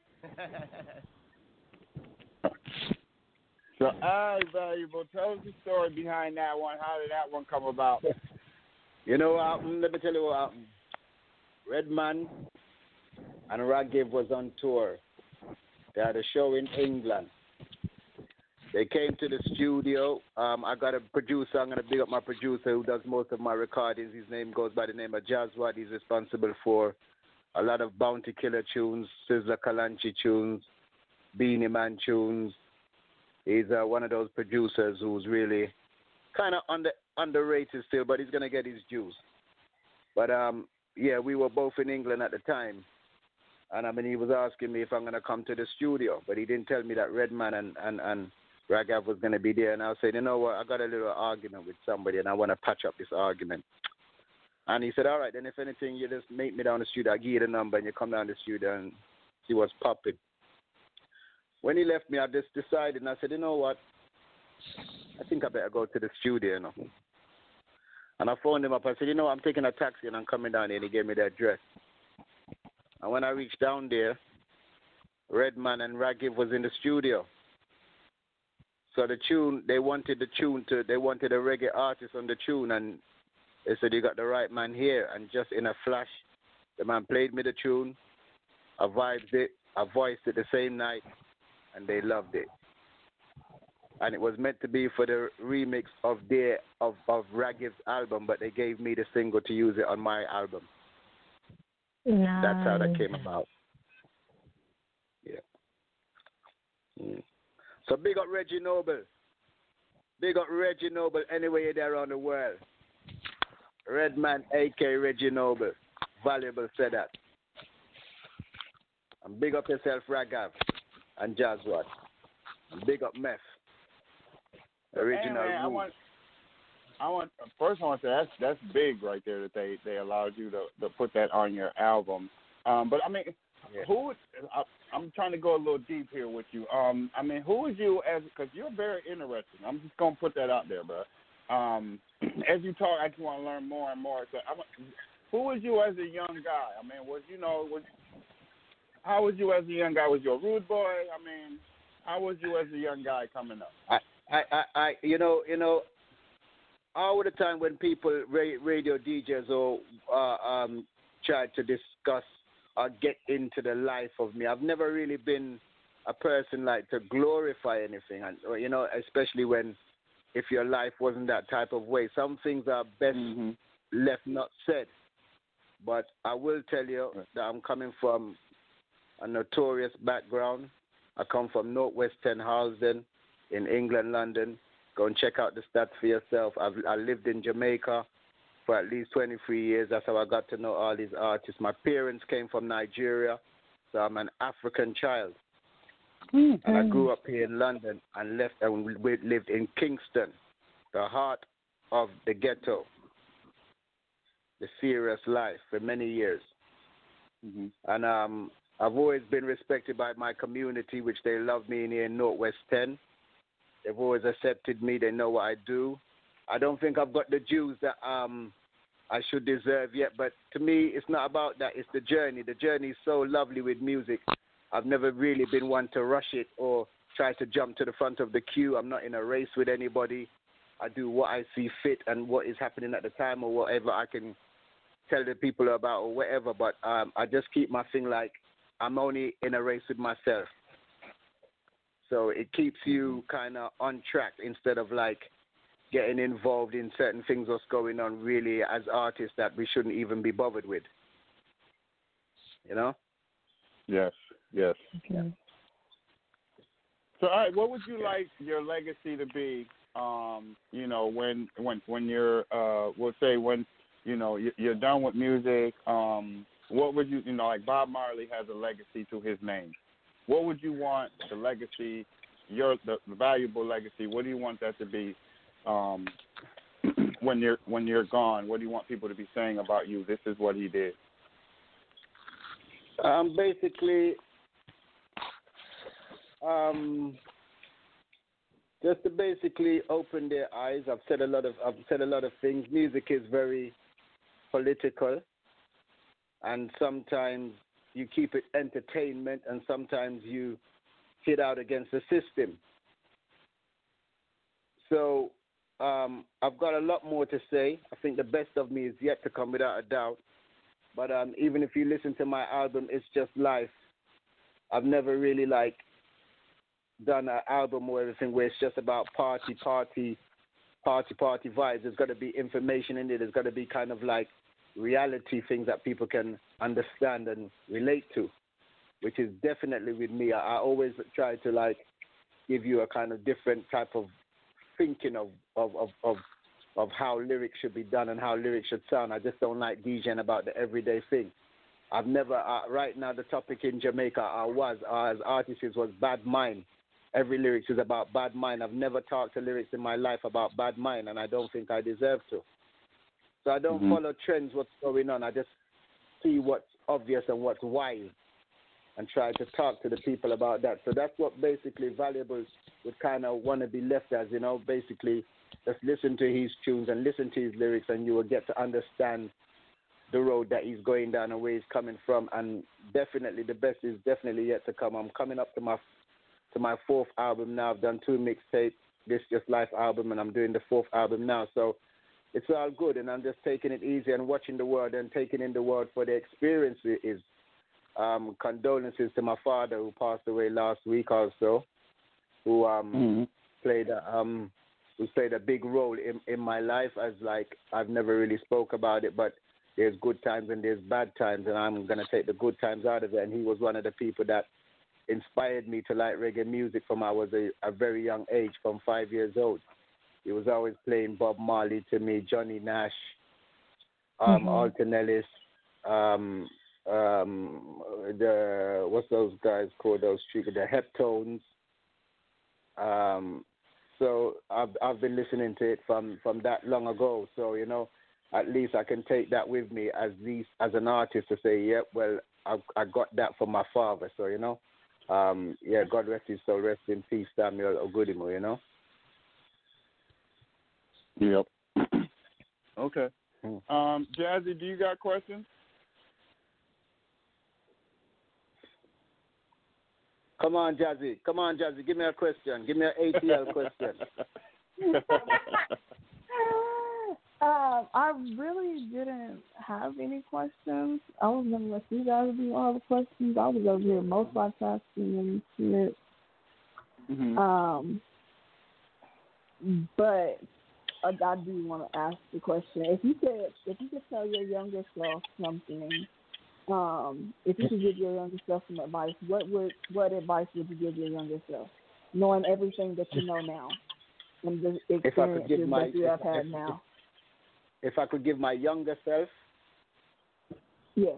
So, all right, valuable. Tell us the story behind that one. How did that one come about? You know what happened? Let me tell you what happened. Redman and Ragiv was on tour. They had a show in England. They came to the studio. Um, I got a producer. I'm going to big up my producer who does most of my recordings. His name goes by the name of Jazzwad. He's responsible for a lot of Bounty Killer tunes, Sizzla Kalonji tunes, Beanie Man tunes. He's uh, one of those producers who's really kind of under, underrated still, but he's going to get his dues. But, um, yeah, we were both in England at the time. And, I mean, he was asking me if I'm going to come to the studio, but he didn't tell me that Redman and, and, and Ragav was going to be there. And I was saying, you know what, I got a little argument with somebody, and I want to patch up this argument. And he said, all right, then if anything, you just meet me down the studio. I'll give you the number, and you come down the studio and see what's popping. When he left me, I just decided, and I said, you know what, I think I better go to the studio, you know. And I phoned him up. I said, you know, I'm taking a taxi, and I'm coming down here, and he gave me the address. And when I reached down there, Redman and Ragiv was in the studio. So the tune, they wanted the tune to, they wanted a reggae artist on the tune, and they said, you got the right man here. And just in a flash, the man played me the tune, I vibed it, I voiced it the same night, and they loved it. And it was meant to be for the remix of their of, of Ragiv's album, but they gave me the single to use it on my album. Nice. That's how that came about. Yeah. Mm. So big up Reggie Noble. Big up Reggie Noble anywhere you're there around the world. Redman, a k a. Reggie Noble. Valuable said that. And big up yourself, Ragav. and Jazzwatt. Big up Meth. Original hey, man, I Roots. want, I want first I want to say that's that's big right there that they, they allowed you to, to put that on your album. Um, but I mean, Yeah. who? Would, I, I'm trying to go a little deep here with you. Um, I mean, who is you as? Because you're very interesting. I'm just gonna put that out there, bro. Um, as you talk, I just want to learn more and more. So, I, who was you as a young guy? I mean, was you know, was how was you as a young guy? Was you a rude boy? I mean, how was you as a young guy coming up? I, I, I, I you know, you know, all the time when people, ra- radio D Js, or uh, um, try to discuss or get into the life of me, I've never really been a person like to glorify anything, and or, you know, especially when if your life wasn't that type of way. Some things are best Mm-hmm. left not said. But I will tell you that I'm coming from a notorious background. I come from Northwest ten Halsden in England, London. Go and check out the stats for yourself. I've I lived in Jamaica for at least twenty-three years. That's how I got to know all these artists. My parents came from Nigeria, so I'm an African child. Mm-hmm. And I grew up here in London and left and we lived in Kingston, the heart of the ghetto, the serious life for many years. Mm-hmm. And um, I've always been respected by my community, which they love me in here in Northwest ten. They've always accepted me. They know what I do. I don't think I've got the dues that um, I should deserve yet, but to me, it's not about that. It's the journey. The journey is so lovely with music. I've never really been one to rush it or try to jump to the front of the queue. I'm not in a race with anybody. I do what I see fit and what is happening at the time or whatever I can tell the people about or whatever, but um, I just keep my thing like I'm only in a race with myself. So it keeps you kind of on track instead of like getting involved in certain things what's going on really as artists that we shouldn't even be bothered with. You know? Yes, yes. Okay. So, all right, what would you like your legacy to be? Um, you know, when when when you're, uh, we'll say when you know you- you're done with music. Um, what would you, you know, like Bob Marley has a legacy to his name. What would you want the legacy, your the valuable legacy? What do you want that to be? Um, when you're when you're gone, what do you want people to be saying about you? This is what he did. Um, basically, um, just to basically open their eyes. I've said a lot of I've said a lot of things. Music is very political, and sometimes you keep it entertainment, and sometimes you hit out against the system. So um, I've got a lot more to say. I think the best of me is yet to come, without a doubt. But um, even if you listen to my album, It's Just Life, I've never really like done an album or everything where it's just about party, party, party, party vibes. There's got to be information in it. There's got to be kind of like reality things that people can understand and relate to, which is definitely with me. I, I always try to like give you a kind of different type of thinking of of, of, of of how lyrics should be done and how lyrics should sound. I just don't like DJing about the everyday thing. I've never, uh, right now the topic in Jamaica I was, uh, as artists, was bad mind. Every lyrics is about bad mind. I've never talked to lyrics in my life about bad mind, and I don't think I deserve to. So I don't Mm-hmm. follow trends, what's going on. I just see what's obvious and what's wise and try to talk to the people about that. So that's what basically Valuables would kind of want to be left as, you know, basically just listen to his tunes and listen to his lyrics, and you will get to understand the road that he's going down and where he's coming from. And definitely the best is definitely yet to come. I'm coming up to my to my fourth album now. I've done two mixtapes, This Just Life album, and I'm doing the fourth album now. So it's all good, and I'm just taking it easy and watching the world and taking in the world for the experience it is. Um, condolences to my father who passed away last week also, who um, Mm-hmm. played a, um, who played a big role in, in my life, as like I've never really spoke about it, but there's good times and there's bad times, and I'm going to take the good times out of it. And he was one of the people that inspired me to like reggae music from I was a, a very young age, from five years old. He was always playing Bob Marley to me, Johnny Nash, um, Mhm. Alton Ellis, um, um, the what's those guys called? Those street the Heptones. Um, so I've I've been listening to it from, from that long ago. So you know, at least I can take that with me as these as an artist to say, yeah, well, I I got that from my father. So you know, um, yeah, God rest his soul, rest in peace, Samuel Ogudimo. You know. Yep. Okay. Hmm. Um, Jazzy, do you got questions? Come on, Jazzy. Come on, Jazzy. Give me a question. Give me an A T L question. um, I really didn't have any questions. I was gonna let you guys do all the questions. I was over here multitasking and shit. Mm-hmm. Um, but I, I do want to ask the question. If you could, if you could tell your younger self something, um, if you could give your younger self some advice, what would what advice would you give your younger self, knowing everything that you know now and the experiences my, that you have if, had if, now? If I could give my younger self, yes.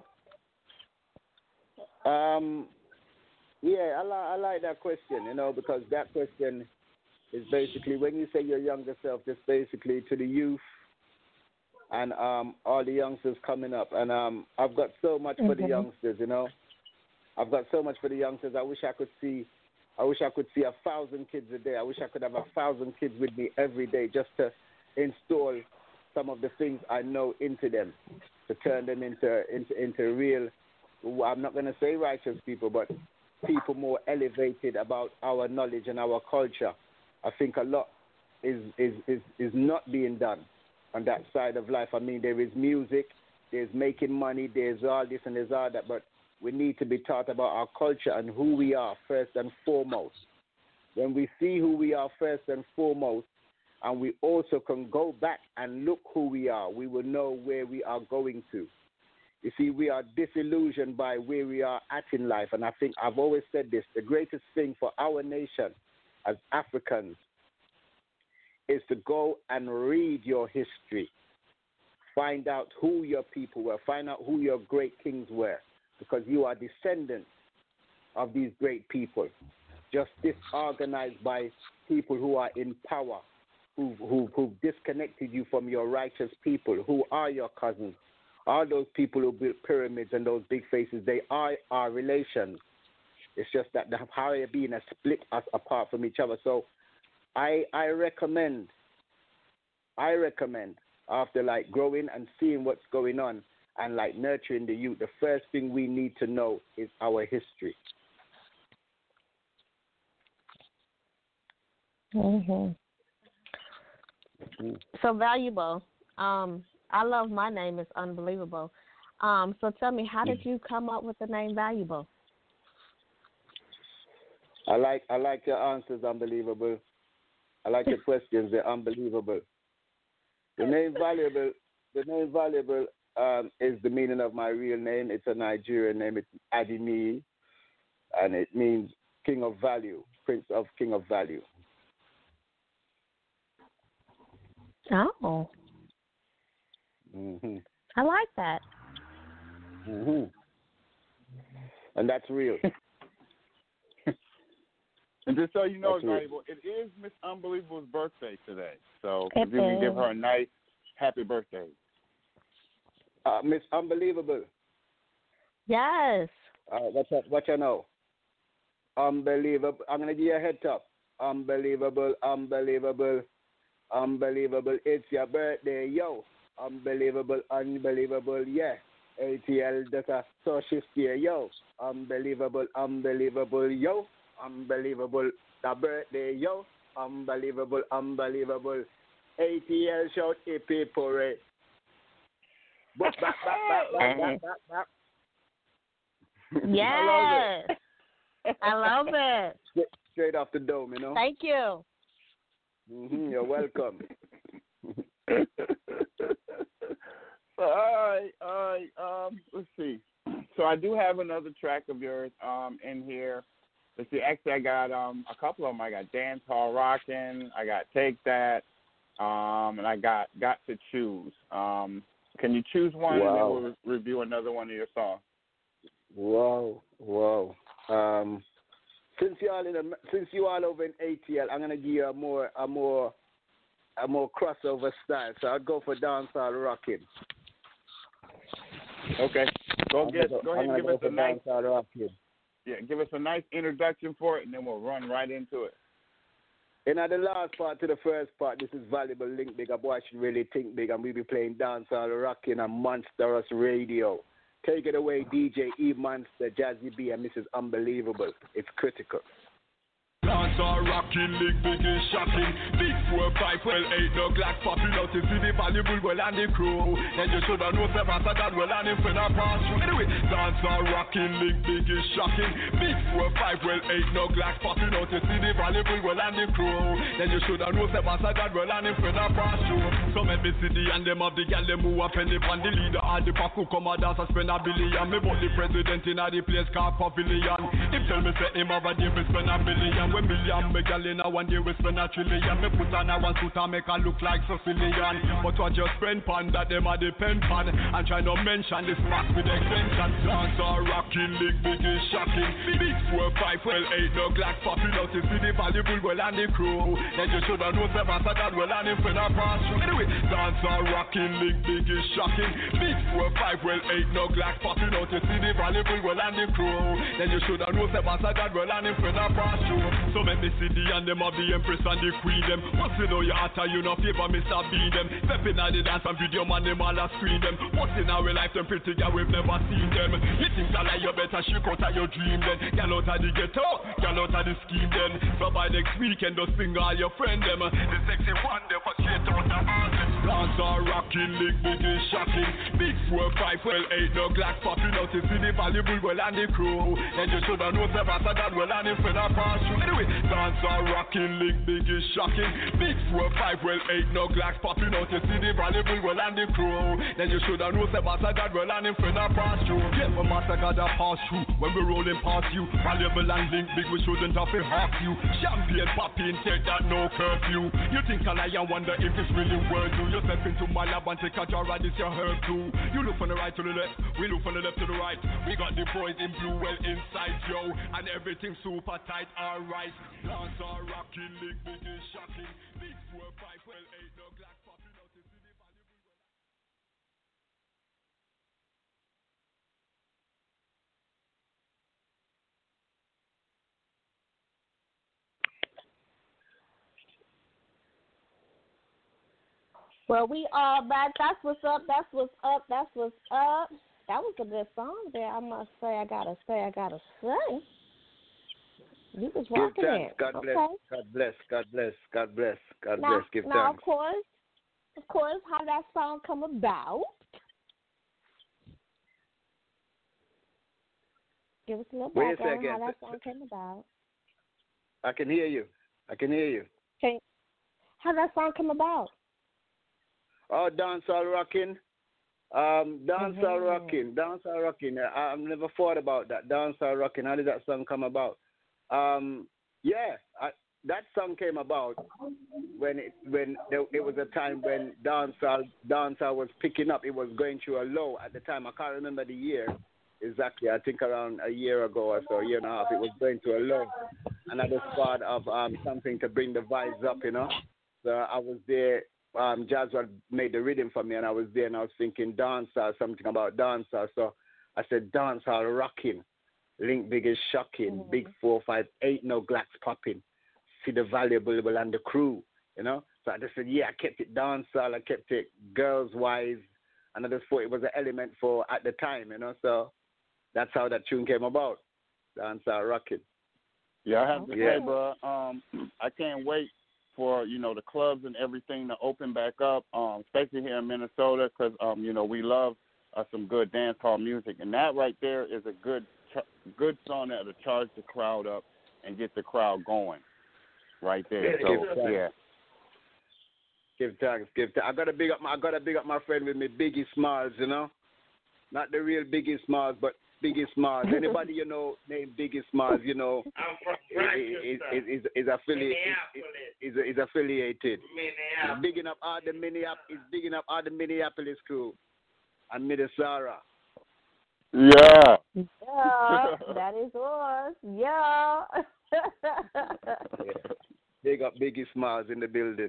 Um, yeah, I, li- I like that question, you know, because that question is basically when you say your younger self, just basically to the youth and um, all the youngsters coming up. And um, I've got so much for the youngsters, you know. I've got so much for the youngsters. I wish I could see, I wish I could see a thousand kids a day. I wish I could have a thousand kids with me every day just to install some of the things I know into them, to turn them into into, into real, I'm not going to say righteous people, but people more elevated about our knowledge and our culture. I think a lot is, is, is, is not being done on that side of life. I mean, there is music, there's making money, there's all this and there's all that, but we need to be taught about our culture and who we are first and foremost. When we see who we are first and foremost, and we also can go back and look who we are, we will know where we are going to. You see, we are disillusioned by where we are at in life, and I think I've always said this, the greatest thing for our nation as Africans is to go and read your history. Find out who your people were. Find out who your great kings were, because you are descendants of these great people, just disorganized by people who are in power, who, who, who've disconnected you from your righteous people, who are your cousins. All those people who built pyramids and those big faces, they are our relations. It's just that the higher being has split us apart from each other. So I I recommend, I recommend after like growing and seeing what's going on and like nurturing the youth, the first thing we need to know is our history. Mhm. So valuable. Um, I love my name. It's unbelievable. Um, so tell me, how did you come up with the name Valuable? I like I like your answers, unbelievable. I like your questions, they're unbelievable. The name Valuable, the name Valuable um, is the meaning of my real name. It's a Nigerian name. It's Adimi, and it means King of Value, Prince of King of Value. Oh. Mm-hmm. I like that. Mm-hmm. And that's real. And just so you know, That's it's valuable, it is Miss Unbelievable's birthday today. So It if you can is. give her a nice happy birthday. Uh, Miss Unbelievable. Yes. Uh, what, you, what you know? Unbelievable. I'm going to give you a head top. Unbelievable, unbelievable, unbelievable. It's your birthday, yo. Unbelievable, unbelievable, yeah. A T L, that's a social steer, yo. Unbelievable, unbelievable, yo. Unbelievable, the birthday, yo. Unbelievable, unbelievable. A T L shout, hip hip hooray. Back, back, back, back, back, back, back. Yes. I love it. Straight, straight off the dome, you know. Thank you. Mm-hmm, you're welcome. So, all right, all right. Um, let's see. So I do have another track of yours um, in here. Let's see. Actually, I got um, a couple of them. I got Dance Hall Rockin'. I got Take That. Um, and I got Got to Choose. Um, can you choose one, Wow. and then we'll re- review another one of your songs? Wow, wow. Um, since you all in a, since you all over in A T L, I'm gonna give you a more a more a more crossover style. So I'll go for dancehall rocking. Okay. Go I'm get. gonna Go ahead and I'm give gonna us go a for nice. dancehall rocking. Yeah, give us a nice introduction for it, and then we'll run right into it. And at the last part to the first part, this is Valuable Link Big. A boy should really think big, and we'll be playing dancehall rocking on Monstrous Radio. Take it away, D J E Monster, Jazzy B, and Missus Unbelievable. It's critical. Dance are rocking, lick big is shocking. Big four, five, well, eight, no glass popping out to see the valuable well and the crew. And you should have known the master that well and the friend are pass through. Anyway, dance are rocking, lick big is shocking. Big four, five, well, eight, no glass popping out to see the valuable well and the crew. Then you should have known the master that well and the friend are pass through. So let me see the and them of the gal them who up and the pan the leader and the pack who come a dance and spend a billion. Me but the president in a the place called Pavilion. Him tell me say him have a day for spend a billion. When million me gal in a one day we spend a trillion. Me put on a one suit and make her look like Sicilian. But what you spend pan that them a depend pan. And try not mention this mask with extension. Dance or rocking, lick big is shocking. Big four, five, well, eight, no glass popping out to see the valuable well and the crew. Then you should have known the master that well and the friend are pass through. Anyway, dance or rocking, lick big is shocking. Big four, five, well, eight, no glass popping out to see the valuable well and the crew. Then you should have known the master that well and the friend are pass through. So let me see the and them of the empress and the queen them. Once you know you utter, you no favor Mister B them. Stepping out the dance and video man them all a screen them. Once in our life them pretty girl we've never seen them. You think that like you better shake out of your dream then. Girl out of the ghetto, girl out of the scheme then. So by next weekend just bring all your friend them. The sexy one them for straight out of all them. Dance are rocking, lick big is shocking. Big four, five, well, eight, no glass popping out to see the valuable well and the crew. And you should have known the master that well and the friend are pass through. Anyway, dance are rocking, lick big is shocking. Big four, five, well, eight, no glass popping out to see the valuable well and the crew. Then you should have known the master that well and the friend are pass through. Yeah, my master got a pass through when we're rolling past you. Valuable and link big, we shouldn't have to hawk you. Champagne popping, take that no curfew. You think I lie and wonder if it's really worth you. You step into my lab and take a jar of this your herb too. You look from the right to the left, we look from the left to the right. We got the boys in blue well inside, yo, and everything super tight, alright. Dance are rocking, lick big is shocking. Big four, five, well, eight, no glass popping out to see the valuable well. Well, we are back. That's what's up. That's what's up. That's what's up. That was a good song there. I must say. I gotta say. I gotta say. You was Give rocking thanks. it. God okay. bless. God bless. God bless. God bless. God now, bless. Give now, thanks. of course, of course, how that song come about? Give us a little Wait a background on second. how that song came about. I can hear you. I can hear you. Okay. How that song come about? Oh, dancehall rocking. Um, dancehall Mm-hmm. rocking. Dancehall rocking. I, I've never thought about that. Dancehall rocking. How did that song come about? Um, yeah, I, that song came about when it when there, it was a time when dancehall dancehall was picking up. It was going through a low at the time. I can't remember the year exactly. I think around a year ago or so, a year and a half. It was going through a low, and I just thought of um, something to bring the vibes up, you know. So I was there. Um, Jazz had made the rhythm for me, and I was there, and I was thinking dancehall, something about dancehall. So I said dancehall rocking. Link big is shocking. Mm-hmm. Big four, five, eight, no glass popping. See the valuable and the crew, you know. So I just said, yeah, I kept it dancehall. I kept it girls wise, and I just thought it was an element for at the time, you know. So that's how that tune came about. Dancehall rocking. Yeah, I have to yeah. say, bro, um, I can't wait for, you know, the clubs and everything to open back up, um, especially here in Minnesota, because, um, you know, we love uh, some good dance hall music. And that right there is a good good song that'll charge the crowd up and get the crowd going right there. So, yeah. Give thanks, give thanks. I gotta big up my I gotta big up my friend with me, Biggie Smalls, you know? Not the real Biggie Smalls, but Biggie Smalls. Anybody you know named Biggie Smalls, you know, I'm from is, is, is, is, affiliated. Is, is affiliated. He's bigging up all the Minneapolis. He's bigging up all the Minneapolis crew and Minnesota. Yeah. Yeah, that is us. Yeah. Yeah. They got Biggie Smalls in the building.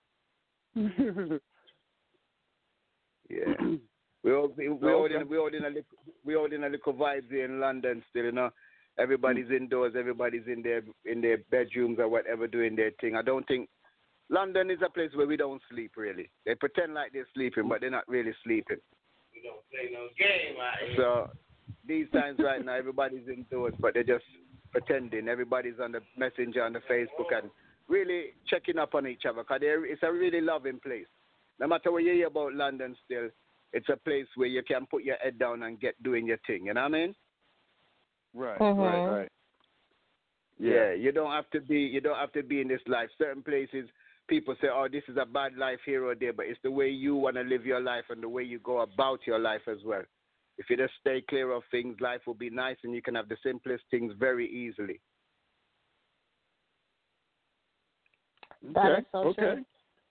Yeah. We all we, we all in we all in a little, we all in a little vibes here in London still, you know. Everybody's indoors, everybody's in their in their bedrooms or whatever doing their thing. I don't think London is a place where we don't sleep really. They pretend like they're sleeping, but they're not really sleeping. We don't play no game out here. So these times right now everybody's indoors, but they're just pretending. Everybody's on the Messenger, on the Facebook, and really checking up on each other because it's a really loving place. No matter what you hear about London still, it's a place where you can put your head down and get doing your thing. You know what I mean? Right, Mm-hmm. right, right. Yeah. yeah, you don't have to be. You don't have to be in this life. Certain places, people say, "Oh, this is a bad life here or there," but it's the way you want to live your life and the way you go about your life as well. If you just stay clear of things, life will be nice, and you can have the simplest things very easily. That okay. is so okay. true.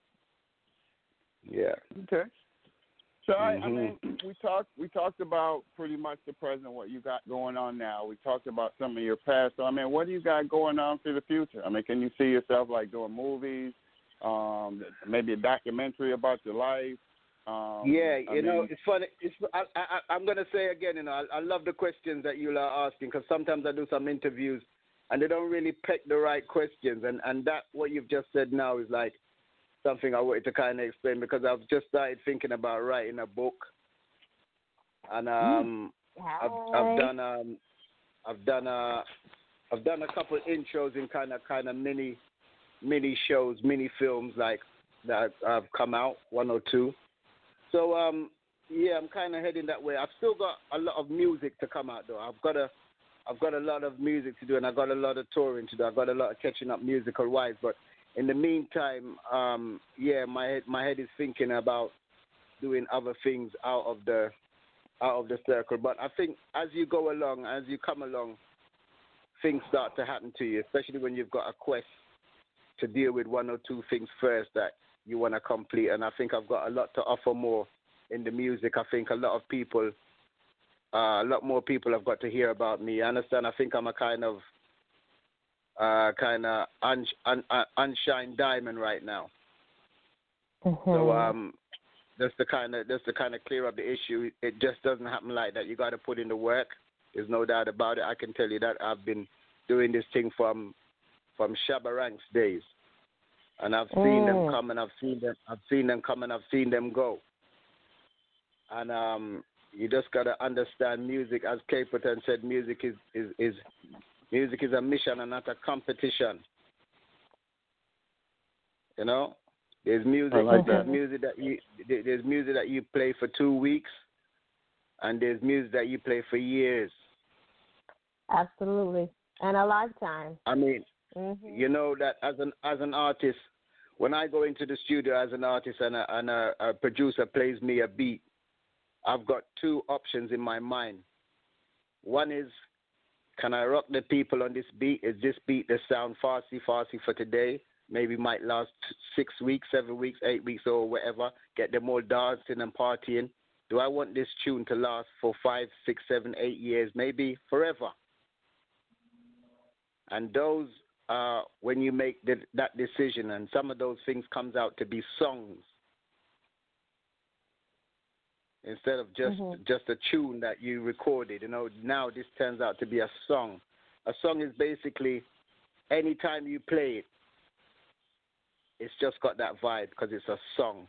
Yeah. Okay. So I, mm-hmm. I mean, we talked we talked about pretty much the present, what you got going on now. We talked about some of your past. So I mean, what do you got going on for the future? I mean, can you see yourself like doing movies, um, maybe a documentary about your life? Um, yeah, I you mean, know, it's funny. It's I, I, I'm gonna say again, you know, I, I love the questions that you are asking because sometimes I do some interviews and they don't really pick the right questions, and and that what you've just said now is like something I wanted to kind of explain because I've just started thinking about writing a book, and um, I've, I've done um, I've done a I've done a couple of intros in kind of kind of mini mini shows, mini films like that have come out, one or two. So um, yeah, I'm kind of heading that way. I've still got a lot of music to come out though. I've got a I've got a lot of music to do, and I've got a lot of touring to do. I've got a lot of catching up musical wise, but in the meantime, um, yeah, my head, my head is thinking about doing other things out of the out of the circle. But I think as you go along, as you come along, things start to happen to you, especially when you've got a quest to deal with one or two things first that you want to complete. And I think I've got a lot to offer more in the music. I think a lot of people, uh, a lot more people have got to hear about me. I understand. I think I'm a kind of Uh, kind of un- un- un- unshine diamond right now. Mm-hmm. So um, just to kind of just to kind of clear up the issue, it just doesn't happen like that. You got to put in the work. There's no doubt about it. I can tell you that I've been doing this thing from from Shabba Ranks days, and I've seen mm. them come and I've seen them I've seen them come and I've seen them go. And um, you just got to understand music, as Caperton said, music is is is. Music is a mission and not a competition. You know, there's music. I like there's that. music that you there's music that you play for two weeks, and there's music that you play for years. Absolutely, and a lifetime. I mean, mm-hmm. you know that as an as an artist, when I go into the studio as an artist and a, and a, a producer plays me a beat, I've got two options in my mind. One is, can I rock the people on this beat? Is this beat the sound Farsi, Farsi for today? Maybe might last six weeks, seven weeks, eight weeks, or whatever. Get them all dancing and partying. Do I want this tune to last for five, six, seven, eight years, maybe forever? And those, uh, when you make the, that decision, and some of those things comes out to be songs, instead of just mm-hmm. just a tune that you recorded. You know, now this turns out to be a song. A song is basically anytime you play it, it's just got that vibe because it's a song.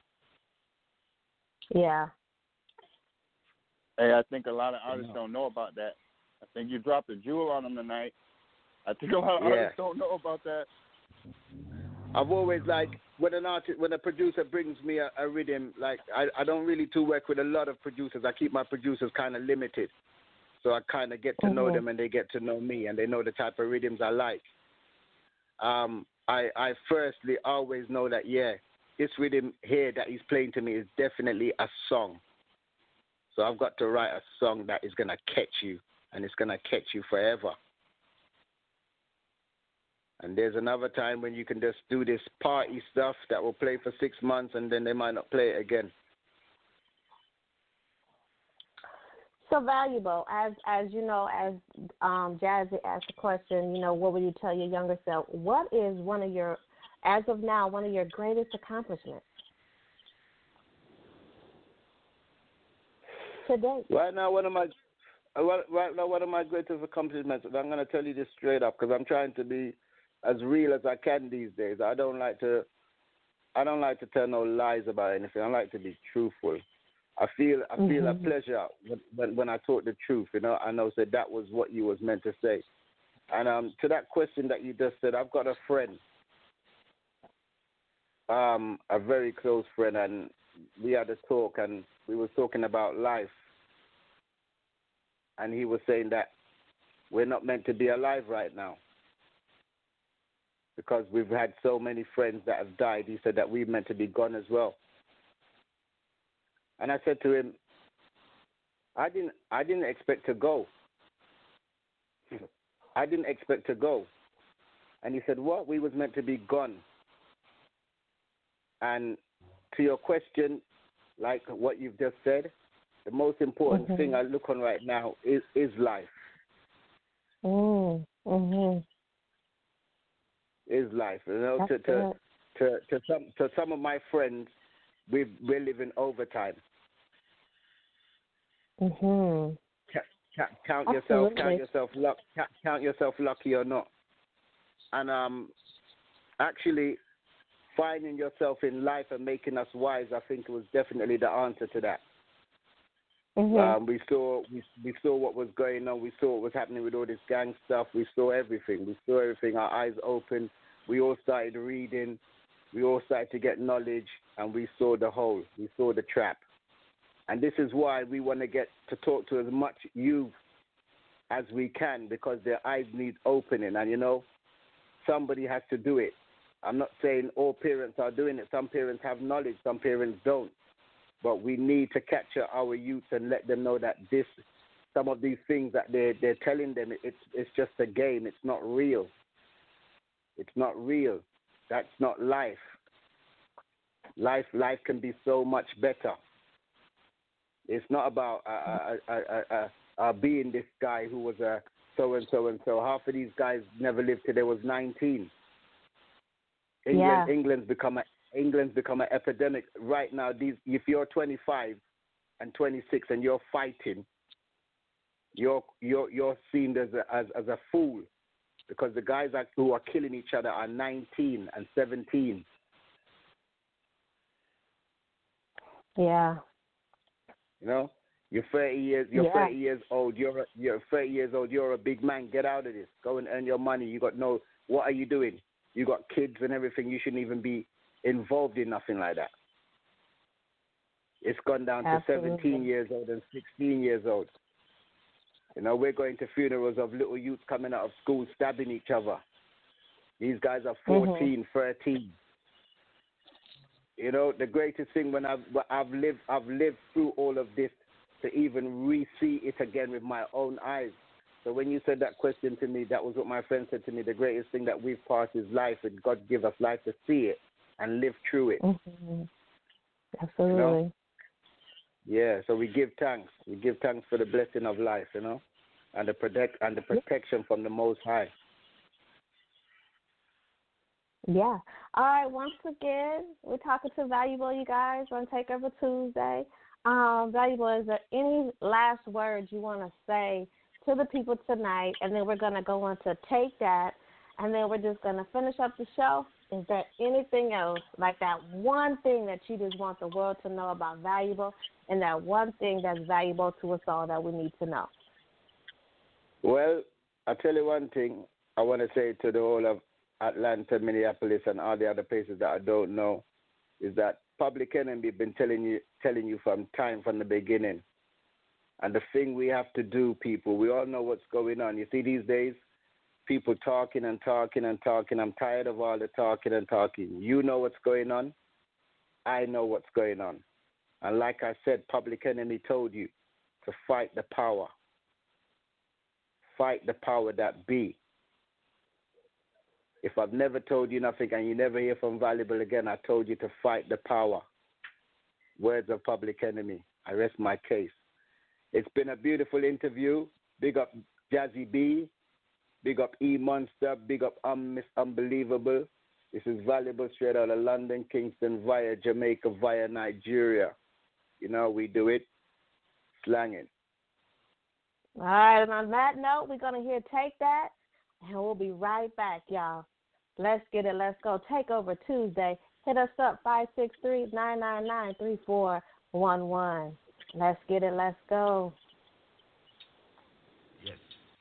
Yeah. Hey, I think a lot of artists don't know about that. I think you dropped a jewel on them tonight. I think a lot of Yeah. artists don't know about that. I've always like when an artist, when a producer brings me a, a rhythm, like I, I don't really to work with a lot of producers. I keep my producers kind of limited, so I kind of get to know Mhm. them and they get to know me, and they know the type of rhythms I like. Um, I I firstly always know that yeah, this rhythm here that he's playing to me is definitely a song. So I've got to write a song that is gonna catch you, and it's gonna catch you forever. And there's another time when you can just do this party stuff that will play for six months and then they might not play it again. So Valuable, as as you know, as um, Jazzy asked the question, you know, what would you tell your younger self? What is one of your, as of now, one of your greatest accomplishments to date? Right now, one of my right now one of my greatest accomplishments. And I'm going to tell you this straight up because I'm trying to be as real as I can these days. I don't like to I don't like to tell no lies about anything. I like to be truthful. I feel I feel mm-hmm. a pleasure when, when when I talk the truth. You know, I know that that was what you was meant to say. And um, to that question that you just said, I've got a friend, um, a very close friend, and we had a talk, and we were talking about life. And he was saying that we're not meant to be alive right now because we've had so many friends that have died. He said that we're meant to be gone as well. And I said to him, I didn't I didn't expect to go. I didn't expect to go. And he said, what? We was meant to be gone. And to your question, like what you've just said, the most important mm-hmm. thing I look on right now is, is life. Mm, mm-hmm. Is life. You know, to, to, to, to some to some of my friends, we've, we're living overtime. Mm-hmm. Count, count yourself, count yourself, luck, count yourself lucky or not. And um, actually, finding yourself in life and making us wise, I think was definitely the answer to that. Mm-hmm. Um, we saw we, we saw what was going on. We saw what was happening with all this gang stuff. We saw everything. We saw everything. Our eyes opened. We all started reading. We all started to get knowledge, and we saw the hole. We saw the trap. And this is why we want to get to talk to as much youth as we can, because their eyes need opening. And, you know, somebody has to do it. I'm not saying all parents are doing it. Some parents have knowledge. Some parents don't. But we need to capture our youth and let them know that this, some of these things that they're, they're telling them, it's, it's just a game. It's not real. It's not real. That's not life. Life, life can be so much better. It's not about uh, uh, uh, uh, uh, being this guy who was a so and so and so. Half of these guys never lived till they was nineteen. England, yeah. England's become a England's become an epidemic right now. These, if you're twenty-five and twenty-six and you're fighting, you're you're you're seen as a, as as a fool, because the guys are, who are killing each other are nineteen and seventeen. Yeah. You know, you're thirty years. You're yeah. thirty years old. You're a, you're thirty years old. You're a big man. Get out of this. Go and earn your money. You got no. What are you doing? You got kids and everything. You shouldn't even be involved in nothing like that. It's gone down Absolutely. to seventeen years old and sixteen years old. You know, we're going to funerals of little youths coming out of school stabbing each other. These guys are fourteen, mm-hmm. thirteen. You know, the greatest thing when I've I've lived I've lived through all of this to even re-see it again with my own eyes. So when you said that question to me, that was what my friend said to me. The greatest thing that we've passed is life, and God give us life to see it and live through it. Mm-hmm. Absolutely. You know? Yeah. So we give thanks. We give thanks for the blessing of life, you know, and the protect and the protection from the Most High. Yeah. All right. Once again, we're talking to Valuable, you guys, on Takeover Tuesday. Um, Valuable, is there any last words you want to say to the people tonight? And then we're going to go on to Take That, and then we're just going to finish up the show. Is there anything else, like that one thing that you just want the world to know about Valuable, and that one thing that's valuable to us all that we need to know? Well, I'll tell you one thing I want to say to the whole of Atlanta, Minneapolis, and all the other places that I don't know, is that Public Enemy been telling you telling you from time from the beginning. And the thing we have to do, people, we all know what's going on. You see these days, people talking and talking and talking. I'm tired of all the talking and talking. You know what's going on. I know what's going on. And like I said, Public Enemy told you to fight the power. Fight the power that be. If I've never told you nothing and you never hear from Valuable again, I told you to fight the power. Words of Public Enemy. I rest my case. It's been a beautiful interview. Big up Jazzy B. Big up E Monster. Big up um, Miss Unbelievable. This is Valuable straight out of London, Kingston, via Jamaica, via Nigeria. You know, we do it slanging. All right, and on that note, we're going to hear Take That, and we'll be right back, y'all. Let's get it. Let's go. Takeover Tuesday. Hit us up, five six three, nine nine nine, three four one one. Let's get it. Let's go. Yes.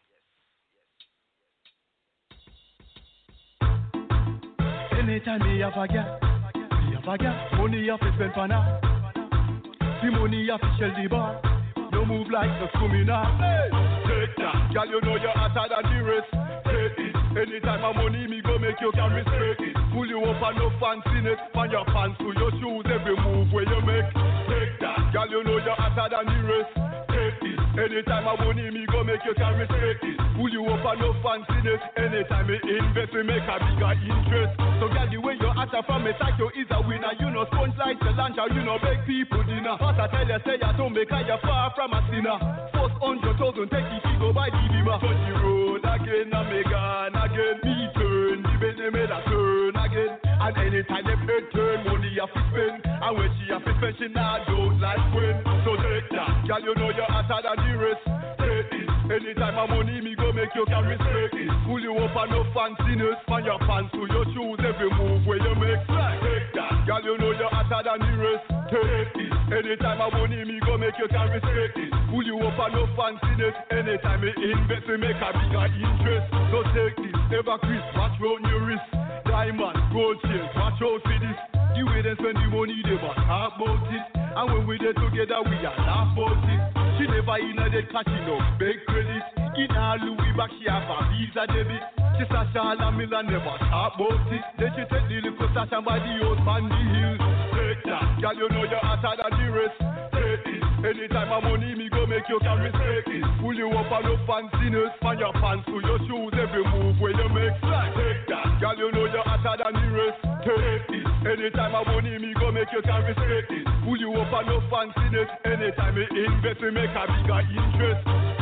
Anytime me have a gap, me have a gap, money have to spend for now. The money have to shell the bar. No move like no criminal. Hey, take that, girl, you know you're hotter than the rest. Take it. Anytime my money me go make you can respect it. Pull you up and no fanciness. Find your pants to your shoes, every move where you make. Take that, girl, you know you're hotter than the rest. Take it. Anytime my money me go make you can respect it. Pull you up and no fanciness. Anytime me invest we make a bigger interest. So girl, the way you're hotter from me like you is a winner. You know sponge like the lunch, you know beg people dinner. But I tell you say you don't make you far from a sinner. First hundred thousand take it, go by the beamer. Touch the road again, and me gone again. Me turn, the belly made a turn again. And anytime they pay turn, money have to spend. And when she have to spend, she not don't like when. So take that, girl, you know you're hotter than the rest. Take it. Anytime my money me go make you can respect it. Pull you up and no fanciness. Find your pants to your shoes, every move where you make. Take that, girl, you know you're hotter than the rest. Take it. Anytime my money me go make you can respect it. Pull you up and no fanciness. Anytime me invest we make a bigger interest. So take this, ever Chris, watch round your wrist. Diamond, gold chains, watch out for this. The way they spend the money, they must talk about it. And when we there together, we are laugh about it. She never in a dead cashing up, big credit. In her Louis back, she have a Visa debit. She Sasha and a Milan never talk about it. Then she take the little Sasha by the old man, the hills. Take that, girl, you know you're hotter than the rest. Take it. Anytime my money me go make you can respect it. Pull you up and no fanciness. Find your pants to your shoes, every move where you make. Take that, girl, you know you're hotter than the rest. Take it. Anytime my money me go make you can respect it. Pull you up and no fanciness. Anytime me invest we make a bigger interest.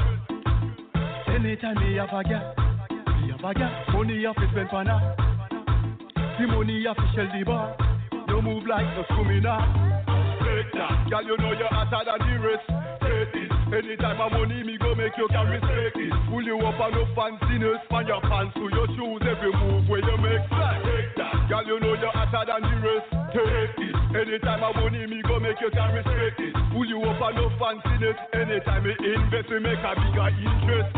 Anytime me have a gap, me have a gap, money have to spend for now. The money have to shell the bar. No move like no criminal. Take that, girl, you know you're hotter than the rest. Take it. Anytime my money me go make you can respect it. Pull you up and no fanciness. Find your pants to your shoes, every move where you make. Take that, girl, you know you're hotter than the rest. Take it. Anytime my money me go make you can respect it. Pull you up and no fanciness. Anytime me invest we make a bigger interest.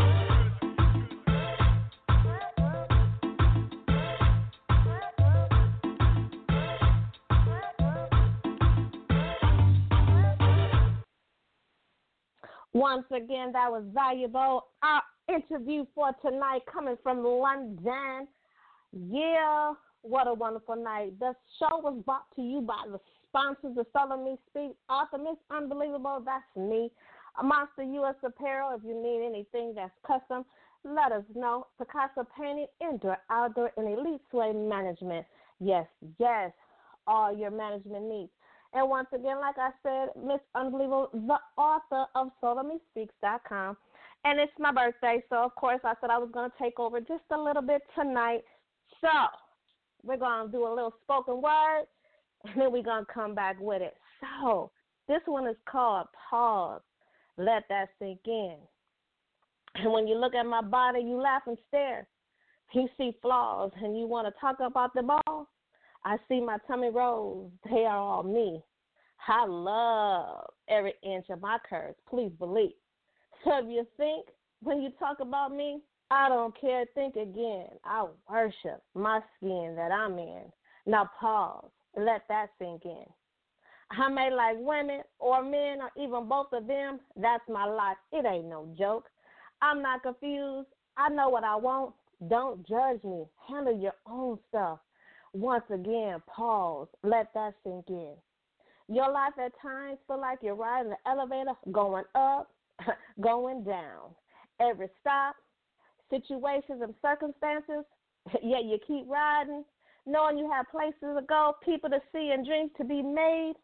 Once again, that was valuable. Our interview for tonight coming from London. Yeah, what a wonderful night. The show was brought to you by the sponsors of Solo Me Speak, Author Miss Unbelievable, that's me. Monster U S Apparel, if you need anything that's custom, let us know. Picasso Painting, Indoor, Outdoor, and Elite Sway Management. Yes, yes, all your management needs. And once again, like I said, Miss Unbelievable, the author of Solo Me Speaks dot com. And it's my birthday, so of course I said I was going to take over just a little bit tonight. So we're going to do a little spoken word, and then we're going to come back with it. So this one is called Pause. Let that sink in. And when you look at my body, you laugh and stare. You see flaws, and you want to talk about the ball. I see my tummy rolls. They are all me. I love every inch of my curves. Please believe. So if you think when you talk about me, I don't care. Think again. I worship my skin that I'm in. Now pause. Let that sink in. I may like women or men or even both of them. That's my life. It ain't no joke. I'm not confused. I know what I want. Don't judge me. Handle your own stuff. Once again, pause. Let that sink in. Your life at times feel like you're riding the elevator, going up, going down. Every stop, situations and circumstances, yet you keep riding, knowing you have places to go, people to see, and dreams to be made.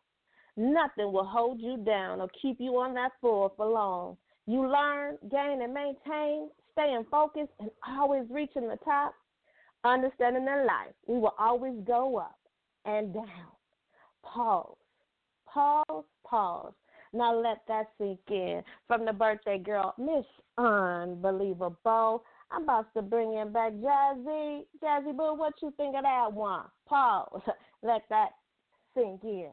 Nothing will hold you down or keep you on that floor for long. You learn, gain, and maintain, staying focused, and always reaching the top. Understanding in life, we will always go up and down. Pause, pause, pause. Now let that sink in. From the birthday girl, Miss Unbelievable. I'm about to bring in back Jazzy. Jazzy Boo, what you think of that one? Pause. Let that sink in.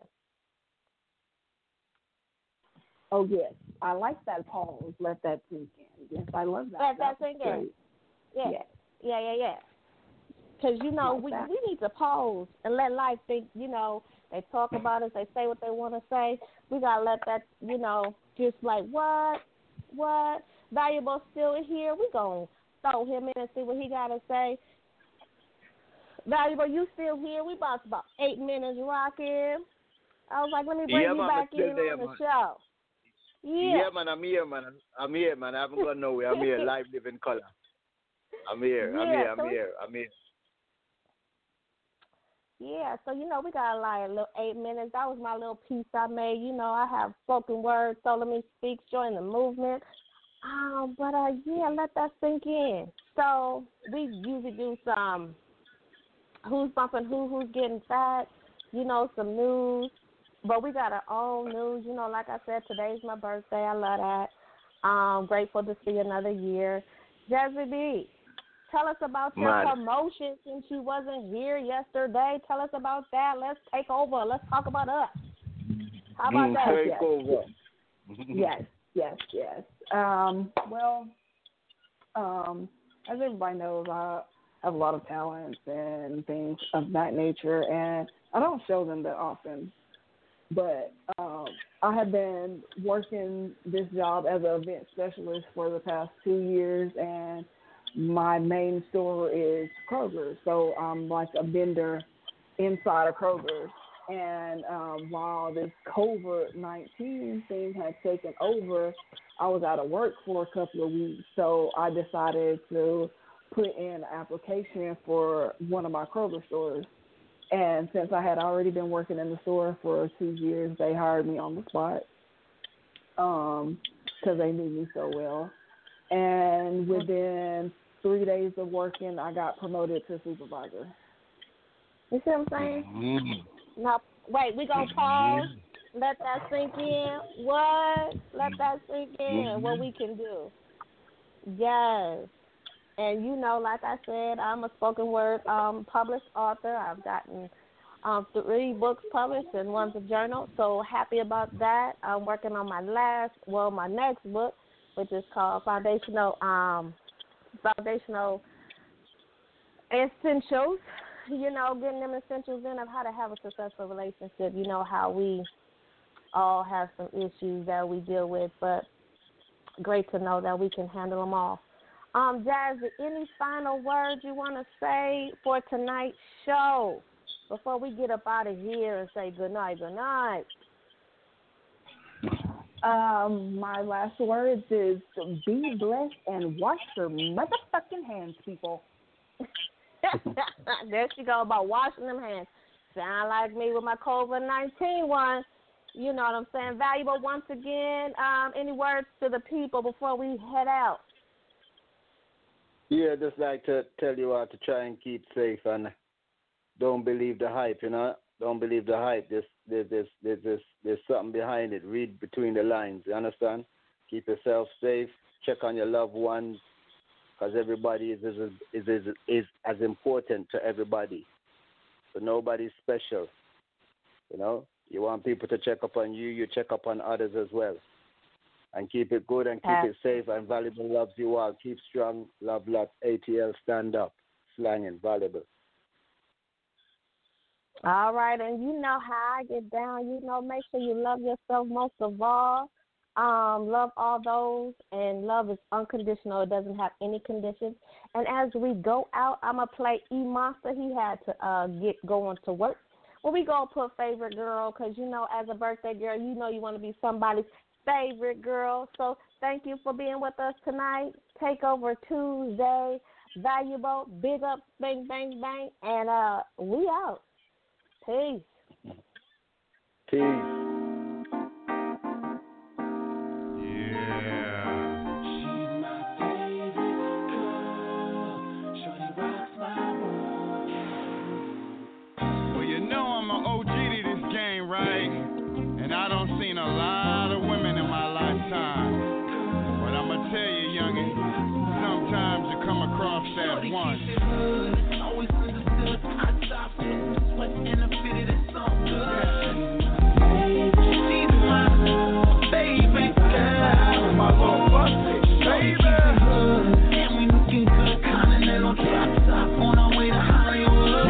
Oh, yes. I like that pause. Let that sink in. Yes, I love that. Let that, that sink in. Yeah. Yes. Yeah, yeah, yeah. Because, you know, like we, that. we need to pause and let life think, you know, they talk about us, they say what they want to say. We got to let that, you know, just like, what? What? Valuable still here. We going to throw him in and see what he got to say. Valuable, you still here? We about about eight minutes rocking. I was like, let me bring yeah, you man, back in there, on the man. show. Yeah. yeah, man, I'm here, man. I'm here, man. I haven't gone nowhere. I'm here, live, living color. I'm here. Yeah, I'm here. I'm so here. I'm here. Yeah, so, you know, we got like a little eight minutes. That was my little piece I made. You know, I have spoken word, so let me speak, join the movement. Um, but, uh, yeah, let that sink in. So we usually do some who's bumping who, who's getting fat, you know, some news. But we got our own news. You know, like I said, today's my birthday. I love that. Um, grateful to see another year. Jazzy B, tell us about your Man. promotion since you wasn't here yesterday. Tell us about that. Let's take over. Let's talk about us. How about mm, that? Take yes. over. yes, yes, yes. Um, well, um, as everybody knows, I have a lot of talents and things of that nature, and I don't show them that often. But um, I have been working this job as an event specialist for the past two years, and my main store is Kroger. So I'm like a vendor inside of Kroger. And um, while this COVID nineteen thing had taken over, I was out of work for a couple of weeks. So I decided to put in an application for one of my Kroger stores. And since I had already been working in the store for two years, they hired me on the spot um, because they knew me so well. And within three days of working, I got promoted to supervisor. You see what I'm saying? Mm-hmm. Now, wait, we going to pause. Let that sink in. What? Let that sink in, Mm-hmm. what we can do. Yes. And, you know, like I said, I'm a spoken word um, published author. I've gotten um, three books published and one's a journal. So happy about that. I'm working on my last, well, my next book, which is called Foundational um, Foundational Essentials. You know, getting them essentials in of how to have a successful relationship. You know, how we all have some issues that we deal with, but great to know that we can handle them all. Um, Jazzy, any final words you want to say for tonight's show before we get up out of here and say good night, good night? Um, my last words is be blessed and wash your motherfucking hands, people. There she go about washing them hands. Sound like me with my COVID nineteen one. You know what I'm saying? Valuable once again. Um, any words to the people before we head out? Yeah, just like to tell you all to try and keep safe and don't believe the hype, you know. Don't believe the hype. There's, there's, there's, there's, there's, there's something behind it. Read between the lines, you understand? Keep yourself safe. Check on your loved ones because everybody is, is, is, is, is as important to everybody. So nobody's special, you know. You want people to check up on you, you check up on others as well. And keep it good and keep Uh, it safe. And Valuable loves you all. Keep strong. Love lots. A T L, stand up. Slanging. Valuable. All right, and you know how I get down. You know, make sure you love yourself most of all. Um, love all those, and love is unconditional. It doesn't have any conditions. And as we go out, I'm going to play E-Monster. He had to uh, get going to work. Well, we going to put favorite girl because, you know, as a birthday girl, you know you want to be somebody's favorite girl. So thank you for being with us tonight. Takeover Tuesday. Valuable. Big up. Bang, bang, bang. And uh, we out. Peace. Peace. I'ma tell you, youngin', sometimes you come across that one. Always understood. I stop sweat and a fitted and so good. She's my baby girl. My little busty, baby. And we looking good. Continental drop top on our way to Hollywood.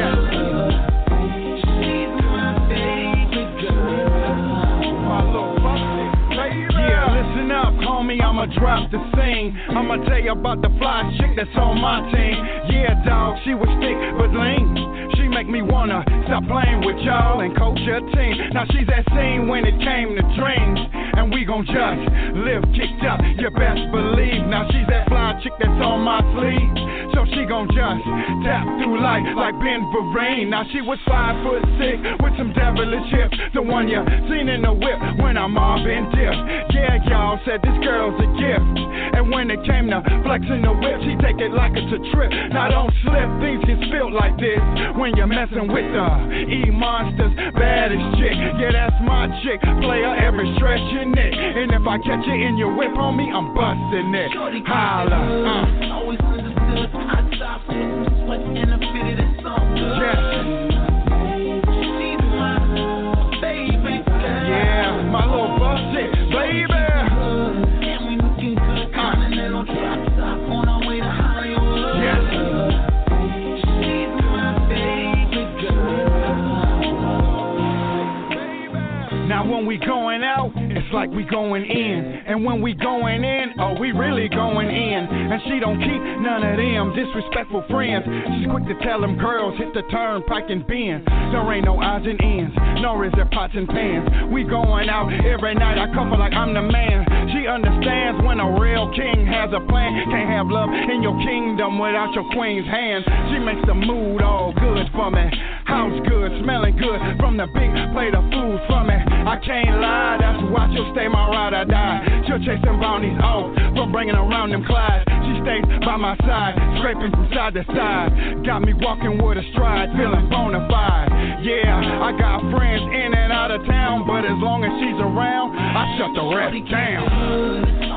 She's my baby girl. My little busty, baby. Yeah, listen up, homie. I'ma drop the scene. I'ma tell you about the fly chick that's on my team. Yeah, dog, she was thick but lean. She make me wanna stop playing with y'all and coach your team. Now she's that scene when it came to dreams, and we gon' just live kicked up, you best believe. Now she's that fly chick that's on my sleeve, so she gon' just tap through life like Ben Vereen. Now she was five foot six with some devilish hips, the one you seen in the whip when I'm all been dipped. Yeah, y'all said this girl's a gift, and when it came to flexing the whip, she take it like it's a trip. Now don't slip, things get spilled like this when you're messing with the E-Monsters, baddest chick. Yeah, that's my chick, player every stretch in it. And if I catch it in your whip on me, I'm busting it. Holla, uh. Always understood. I stop sweat and a fitted and so good. Yes. She's my baby girl. Yeah, my little busty, baby. And we looking good. Continental drop top on our way to Hollywood. Yes. Now when we going out, it's like we going in. And when we going in, oh, we really going in. And she don't keep none of them disrespectful friends. She's quick to tell them girls, hit the turnpike and bend. There ain't no odds and ends, nor is there pots and pans. We going out every night, I cuff her like I'm the man. She understands when a real king has a plan. Can't have love in your kingdom without your queen's hand. She makes the mood all good for me. House good, smelling good from the big plate of food for me. I can't lie, that's why she'll stay my ride or die. She'll chase them bounties off from bringing around them Clyde. She stays by my side, scraping from side to side. Got me walking with a stride, feeling bona fide. Yeah, I got friends in and out of town, but as long as she's around, I shut the rest down.